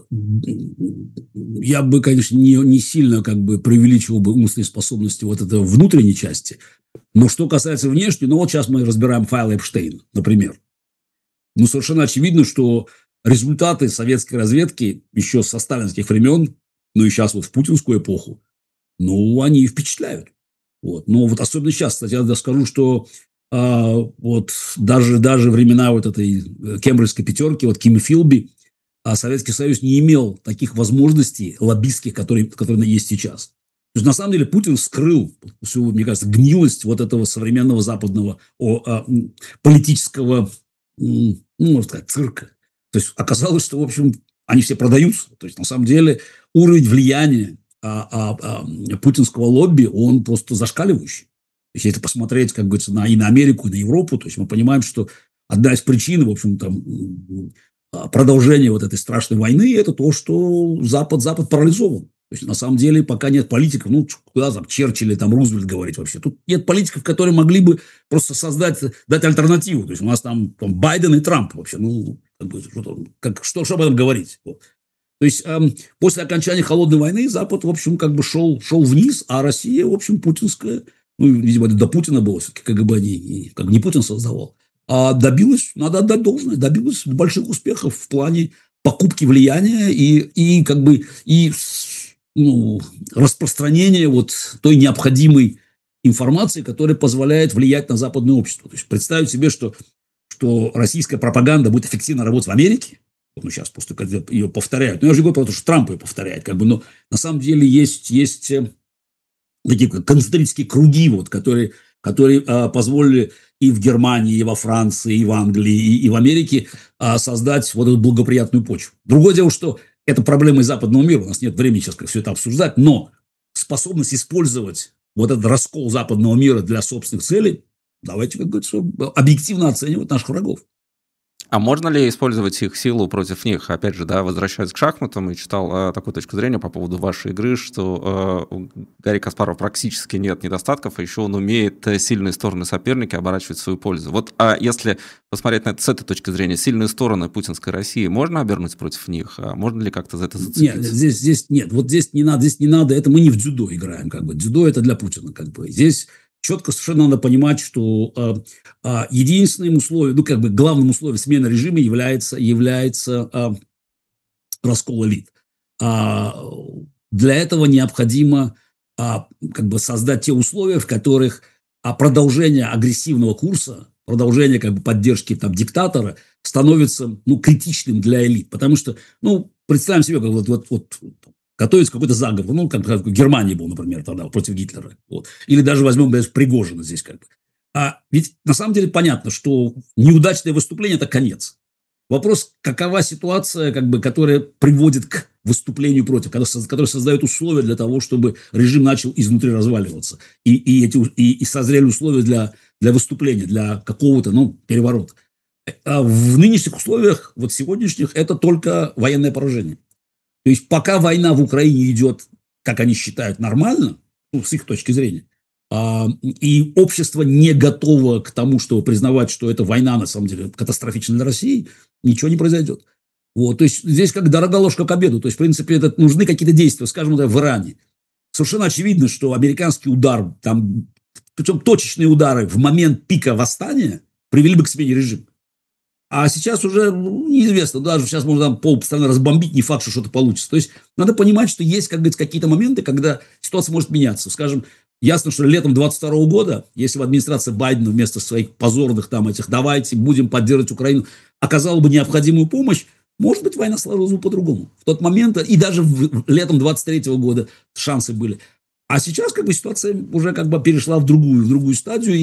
Я бы, конечно, не, не сильно как бы преувеличивал бы умственные способности вот этой внутренней части. Но что касается внешней, ну вот сейчас мы разбираем файл Эпштейна, например. Ну, совершенно очевидно, что результаты советской разведки еще со сталинских времен, ну и сейчас вот в путинскую эпоху, ну, они впечатляют. Вот. Но вот особенно сейчас, кстати, я скажу, что а, вот даже, даже времена вот этой кембриджской пятерки, вот Ким Филби, а Советский Союз не имел таких возможностей лоббистских, которые, которые есть сейчас. То есть, на самом деле, Путин скрыл всю, мне кажется, гнилость вот этого современного западного о, о, политического, ну, можно сказать, цирка. То есть, оказалось, что, в общем, они все продаются. То есть, на самом деле, уровень влияния а, а, а, путинского лобби, он просто зашкаливающий. То есть, если посмотреть, как говорится, на, и на Америку, и на Европу, то есть, мы понимаем, что одна из причин, в общем, там, продолжения вот этой страшной войны, это то, что Запад, Запад парализован. То есть, на самом деле, пока нет политиков, ну, куда там Черчилль или там Рузвельт говорить вообще. Тут нет политиков, которые могли бы просто создать, дать альтернативу. То есть, у нас там, там Байден и Трамп вообще. Ну, как бы, что, как, что, что об этом говорить? Вот. То есть, эм, после окончания холодной войны Запад, в общем, как бы шел, шел вниз, а Россия, в общем, путинская, ну, видимо, это до Путина было все-таки, КГБ не, как не Путин создавал, а добилась, надо отдать должное, добилась больших успехов в плане покупки влияния и, и как бы, и ну, распространение вот той необходимой информации, которая позволяет влиять на западное общество. То есть, представить себе, что, что российская пропаганда будет эффективно работать в Америке, ну, сейчас просто ее повторяют. Но я же говорю, потому что Трамп ее повторяет. Как бы, но на самом деле есть, есть такие концентрические круги, вот, которые, которые а, позволили и в Германии, и во Франции, и в Англии, и, и в Америке а, создать вот эту благоприятную почву. Другое дело, что это проблема и западного мира. У нас нет времени сейчас как все это обсуждать, но способность использовать вот этот раскол западного мира для собственных целей, давайте, как говорится, объективно оценивать наших врагов. А можно ли использовать их силу против них? Опять же, да, возвращаясь к шахматам, и читал э, такую точку зрения по поводу вашей игры, что э, у Гарри Каспарова практически нет недостатков, а еще он умеет сильные стороны соперника оборачивать в свою пользу. Вот а если посмотреть на это с этой точки зрения, сильные стороны путинской России можно обернуть против них? А можно ли как-то за это зацепиться? Нет, здесь, здесь нет. Вот здесь не надо, здесь не надо. Это мы не в дзюдо играем, как бы. Дзюдо это для Путина, как бы. Здесь четко совершенно надо понимать, что э, э, единственным условием, ну, как бы главным условием смены режима является, является э, раскол элит. А для этого необходимо э, как бы создать те условия, в которых а продолжение агрессивного курса, продолжение как бы поддержки там, диктатора становится ну, критичным для элит. Потому что, ну, представим себе, как вот, вот, вот готовится какой-то заговор, ну, как, как в Германии был, например, тогда, против Гитлера. Вот. Или даже возьмем даже Пригожина здесь как бы. А ведь на самом деле понятно, что неудачное выступление – это конец. Вопрос, какова ситуация, как бы, которая приводит к выступлению против, которая создает условия для того, чтобы режим начал изнутри разваливаться. И, и, эти, и, и созрели условия для, для выступления, для какого-то ну, переворота. А в нынешних условиях, вот сегодняшних, это только военное поражение. То есть, пока война в Украине идет, как они считают, нормально, ну, с их точки зрения, а, и общество не готово к тому, чтобы признавать, что эта война, на самом деле, катастрофична для России, ничего не произойдет. Вот, то есть, здесь как дорога ложка к обеду. То есть, в принципе, это, нужны какие-то действия, скажем, в Иране. Совершенно очевидно, что американский удар, там, причем точечные удары в момент пика восстания привели бы к смене режима. А сейчас уже ну, неизвестно, даже сейчас можно там полстраны разбомбить, не факт, что что-то получится. То есть, надо понимать, что есть, как говорится, какие-то моменты, когда ситуация может меняться. Скажем, ясно, что летом двадцать второго года, если бы администрация Байдена вместо своих позорных там этих «давайте будем поддерживать Украину» оказала бы необходимую помощь, может быть, война сложилась бы по-другому. В тот момент, и даже в, летом двадцать третьего года шансы были. А сейчас как бы ситуация уже как бы перешла в другую, в другую стадию, и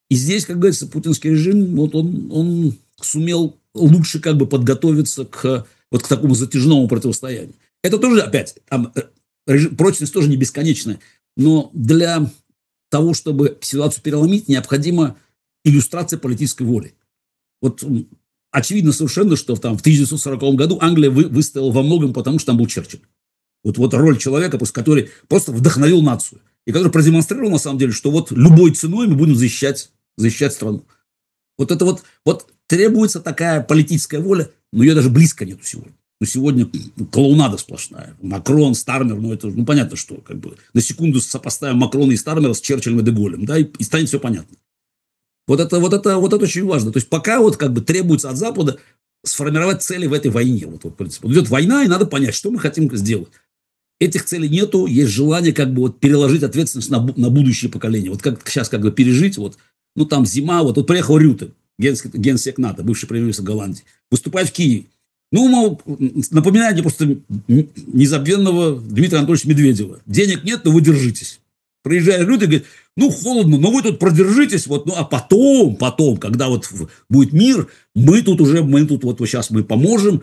И здесь, как говорится, путинский режим, вот он, он сумел лучше как бы подготовиться к, вот к такому затяжному противостоянию. Это тоже, опять, там, режим, прочность тоже не бесконечная, но для того, чтобы ситуацию переломить, необходима иллюстрация политической воли. Вот очевидно совершенно, что там, в тысяча девятьсот сороковом году Англия вы, выстояла во многом потому, что там был Черчилль. Вот, вот роль человека, который просто вдохновил нацию. И который продемонстрировал, на самом деле, что вот любой ценой мы будем защищать, защищать страну. Вот это вот, вот требуется такая политическая воля, но ее даже близко нету сегодня. Но сегодня ну, клоунада сплошная. Макрон, Стармер, ну это ну, понятно, что как бы на секунду сопоставим Макрона и Стармера с Черчиллем и де Голлем, да, и, и станет все понятно. Вот это, вот, это, вот это очень важно. То есть пока вот как бы требуется от Запада сформировать цели в этой войне. Вот, вот, в принципе. Идет война, и надо понять, что мы хотим сделать. Этих целей нету, есть желание как бы вот переложить ответственность на, на будущее поколение. Вот как сейчас как бы пережить, вот, ну там зима, вот, вот приехал Рюте, генсек, генсек НАТО, бывший премьер-министр Голландии, выступать в Киеве. Ну, мол, напоминает мне просто незабвенного Дмитрия Анатольевича Медведева. Денег нет, но вы держитесь. Приезжает Рюте и говорит, ну, холодно, но вы тут продержитесь, вот, ну, а потом, потом, когда вот будет мир, мы тут уже, мы тут вот, вот сейчас мы поможем.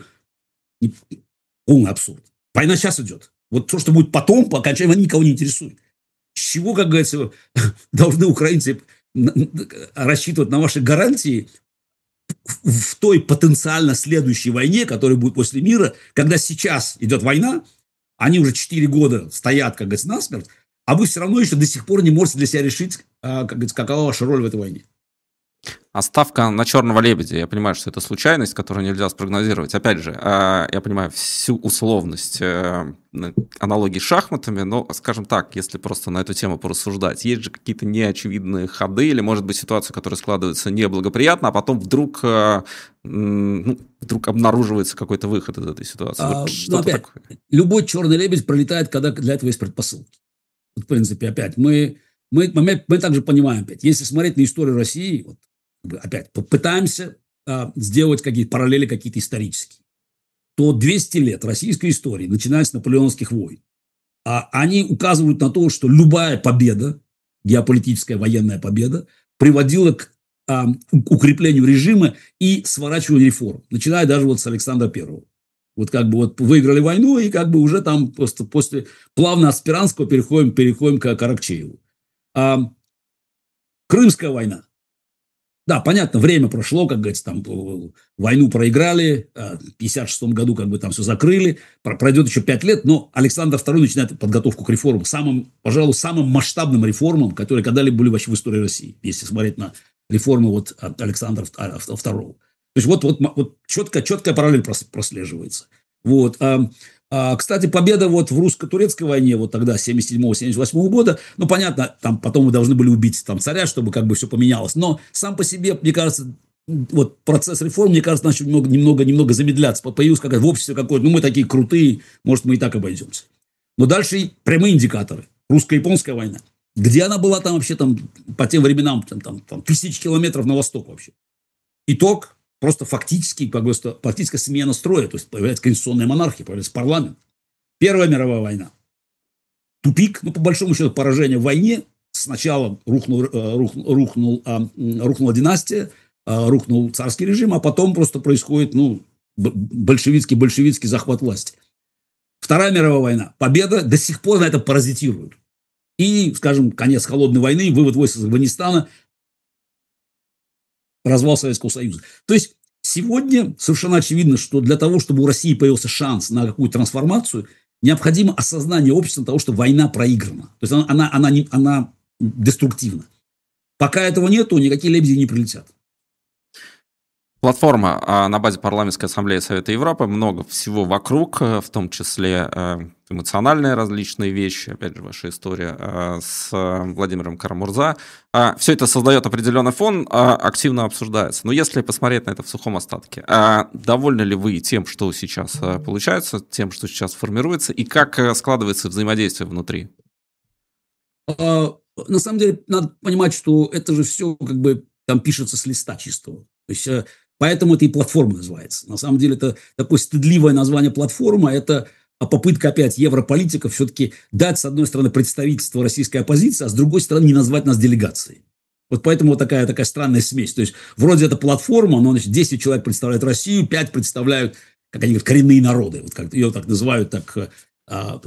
Полный абсурд. Война сейчас идет. Вот то, что будет потом, по окончании войны, никого не интересует. С чего, как говорится, должны украинцы рассчитывать на ваши гарантии в той потенциально следующей войне, которая будет после мира, когда сейчас идет война, они уже четыре года стоят, как говорится, насмерть, а вы все равно еще до сих пор не можете для себя решить, как говорится, какова ваша роль в этой войне. А ставка на черного лебедя, я понимаю, что это случайность, которую нельзя спрогнозировать. Опять же, я понимаю всю условность аналогии с шахматами, но, скажем так, если просто на эту тему порассуждать, есть же какие-то неочевидные ходы или, может быть, ситуация, которая складывается неблагоприятно, а потом вдруг, ну, вдруг обнаруживается какой-то выход из этой ситуации. А, вот ну, опять, такое. Любой черный лебедь пролетает, когда для этого есть предпосылки. Вот, в принципе, опять, мы, мы, мы, мы также понимаем, опять, если смотреть на историю России, вот, опять попытаемся а, сделать какие-то параллели какие-то исторические, то двести лет российской истории, начиная с наполеонских войн, а, они указывают на то, что любая победа, геополитическая военная победа, приводила к а, укреплению режима и сворачиванию реформ, начиная даже вот с Александра Первого. Вот как бы вот выиграли войну, и как бы уже там просто после плавно от Спиранского переходим, переходим к Аракчееву. А, Крымская война. Да, понятно, время прошло, как говорится, там войну проиграли, в пятьдесят шестом году как бы там все закрыли, пройдет еще пять лет, но Александр Второй начинает подготовку к реформам, самым, пожалуй, самым масштабным реформам, которые когда-либо были вообще в истории России, если смотреть на реформы вот Александра Второго. То есть вот, вот, вот четко, четкая параллель прослеживается. Вот. А, кстати, победа вот в русско-турецкой войне, вот тогда, семьдесят седьмого — семьдесят восьмого года, ну, понятно, там потом мы должны были убить там царя, чтобы как бы все поменялось, но сам по себе, мне кажется, вот процесс реформ, мне кажется, начал немного, немного, немного замедляться, появилось какое-то в обществе какое-то, ну, мы такие крутые, может, мы и так обойдемся. Но дальше и прямые индикаторы. Русско-японская война. Где она была там вообще, там, по тем временам, там, там, там тысячи километров на восток вообще. Итог. Просто фактически, просто фактическая смена строя. То есть появляется конституционная монархия, появляется парламент. Первая мировая война. Тупик, ну, по большому счету, поражение в войне. Сначала рухнул, рухнул, рухнул, рухнула династия, рухнул царский режим, а потом просто происходит, ну, большевистский, большевистский захват власти. Вторая мировая война. Победа до сих пор на это паразитирует. И, скажем, конец холодной войны, вывод войск из Афганистана, развал Советского Союза. То есть сегодня совершенно очевидно, что для того, чтобы у России появился шанс на какую-то трансформацию, необходимо осознание общества того, что война проиграна. То есть она, она, она, не, она деструктивна. Пока этого нету, никакие лебеди не прилетят. Платформа на базе Парламентской ассамблеи Совета Европы, много всего вокруг, в том числе эмоциональные различные вещи, опять же, ваша история с Владимиром Кара-Мурза. Все это создает определенный фон, активно обсуждается. Но если посмотреть на это в сухом остатке, довольны ли вы тем, что сейчас получается, тем, что сейчас формируется, и как складывается взаимодействие внутри? На самом деле, надо понимать, что это же все как бы там пишется с листа чистого. То есть поэтому это и платформа называется. На самом деле это такое стыдливое название платформа. Это попытка опять европолитиков все-таки дать, с одной стороны, представительство российской оппозиции, а с другой стороны, не назвать нас делегацией. Вот поэтому вот такая, такая странная смесь. То есть вроде это платформа, но значит, десять человек представляют Россию, пять представляют, как они говорят, коренные народы. Вот как ее так называют, так, а,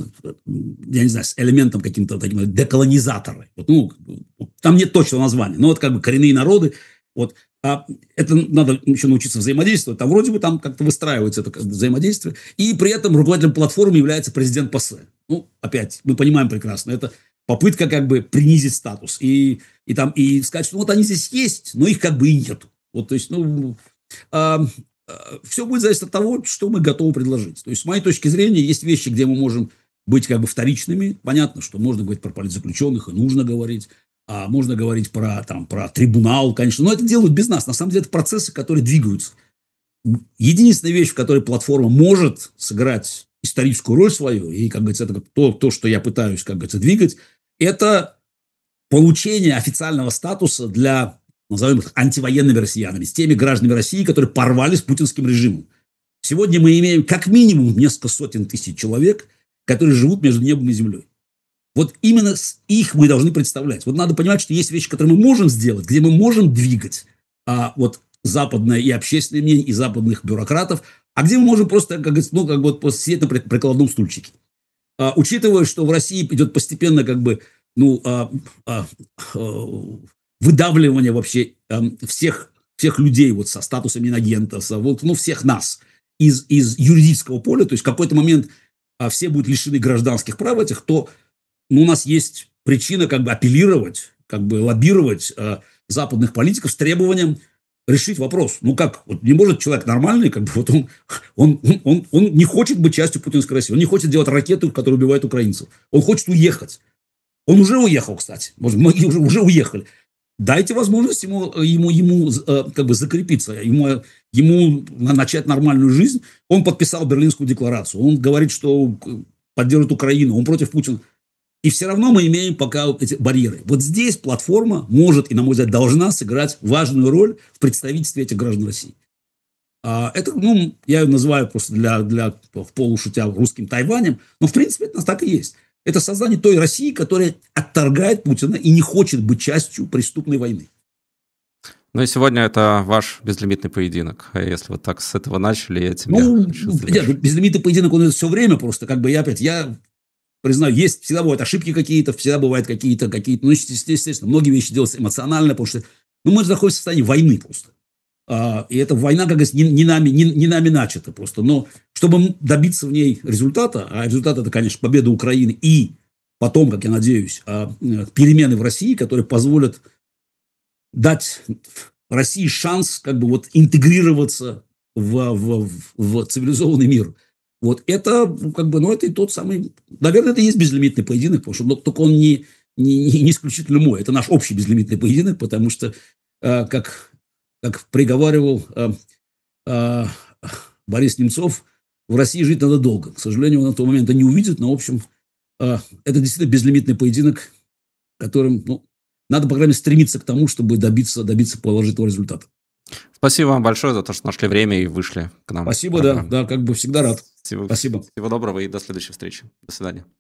я не знаю, с элементом каким-то таким, деколонизаторы. Вот, ну, там нет точного названия, но вот как бы коренные народы. Вот. А это надо еще научиться взаимодействовать. Там вроде бы там как-то выстраивается это взаимодействие. И при этом руководителем платформы является президент ПАСЕ. Ну, опять, мы понимаем прекрасно, это попытка как бы принизить статус. И, и, там, и сказать, что вот они здесь есть, но их как бы и нету. Вот, то есть, ну, а, а, все будет зависеть от того, что мы готовы предложить. То есть, с моей точки зрения, есть вещи, где мы можем быть как бы вторичными. Понятно, что можно говорить про политзаключенных, и нужно говорить. А можно говорить про, там, про трибунал, конечно. Но это делают без нас. На самом деле, это процессы, которые двигаются. Единственная вещь, в которой платформа может сыграть историческую роль свою, и, как говорится, это то, то что я пытаюсь, как говорится, двигать, это получение официального статуса для, назовем их, антивоенными россиянами, с теми гражданами России, которые порвали с путинским режимом. Сегодня мы имеем как минимум несколько сотен тысяч человек, которые живут между небом и землей. Вот именно их мы должны представлять. Вот надо понимать, что есть вещи, которые мы можем сделать, где мы можем двигать а, вот, западное и общественное мнение, и западных бюрократов, а где мы можем просто, как говорится, ну, как бы вот, сидеть на прикладном стульчике. А, учитывая, что в России идет постепенно как бы, ну, а, а, а, выдавливание вообще а, всех, всех людей вот, со статусом инагента, со, вот, ну, всех нас из, из юридического поля, то есть в какой-то момент а, все будут лишены гражданских прав этих, то ну, у нас есть причина как бы апеллировать, как бы лоббировать э, западных политиков с требованием решить вопрос. Ну как, вот не может человек нормальный, как бы вот он, он, он, он не хочет быть частью путинской России, он не хочет делать ракеты, которые убивают украинцев, он хочет уехать. Он уже уехал, кстати, может, многие уже, уже уехали. Дайте возможность ему, ему, ему э, как бы закрепиться, ему, ему начать нормальную жизнь. Он подписал Берлинскую декларацию, он говорит, что поддерживает Украину, он против Путина. И все равно мы имеем пока эти барьеры. Вот здесь платформа может и, на мой взгляд, должна сыграть важную роль в представительстве этих граждан России. А это, ну, я ее называю просто для, для в полушутя русским Тайванем, но в принципе это так и есть. Это создание той России, которая отторгает Путина и не хочет быть частью преступной войны. Ну и сегодня это ваш безлимитный поединок. А если вот так с этого начали, я тебе ну, хочу нет, безлимитный поединок, он все время просто, как бы я опять, я признаю, есть, всегда бывают ошибки какие-то, всегда бывают какие-то, какие-то, ну, естественно, многие вещи делаются эмоционально, потому что, ну, мы же находимся в состоянии войны просто. А, и эта война, как говорится, не, не, нами, не, не нами начата просто. Но чтобы добиться в ней результата, а результат это, конечно, победа Украины и потом, как я надеюсь, перемены в России, которые позволят дать России шанс как бы вот интегрироваться в, в, в цивилизованный мир. Вот это, как бы, ну, это и тот самый, наверное, это и есть безлимитный поединок, потому что ну, только он не, не, не исключительно мой, это наш общий безлимитный поединок, потому что, э, как, как приговаривал э, э, Борис Немцов, в России жить надо долго. К сожалению, он на того момента не увидит, но, в общем, э, это действительно безлимитный поединок, которым, ну, надо, по крайней мере, стремиться к тому, чтобы добиться, добиться положительного результата. Спасибо вам большое за то, что нашли время и вышли к нам. Спасибо, да, да, как бы всегда рад. Всего, Спасибо. Всего доброго и до следующей встречи. До свидания.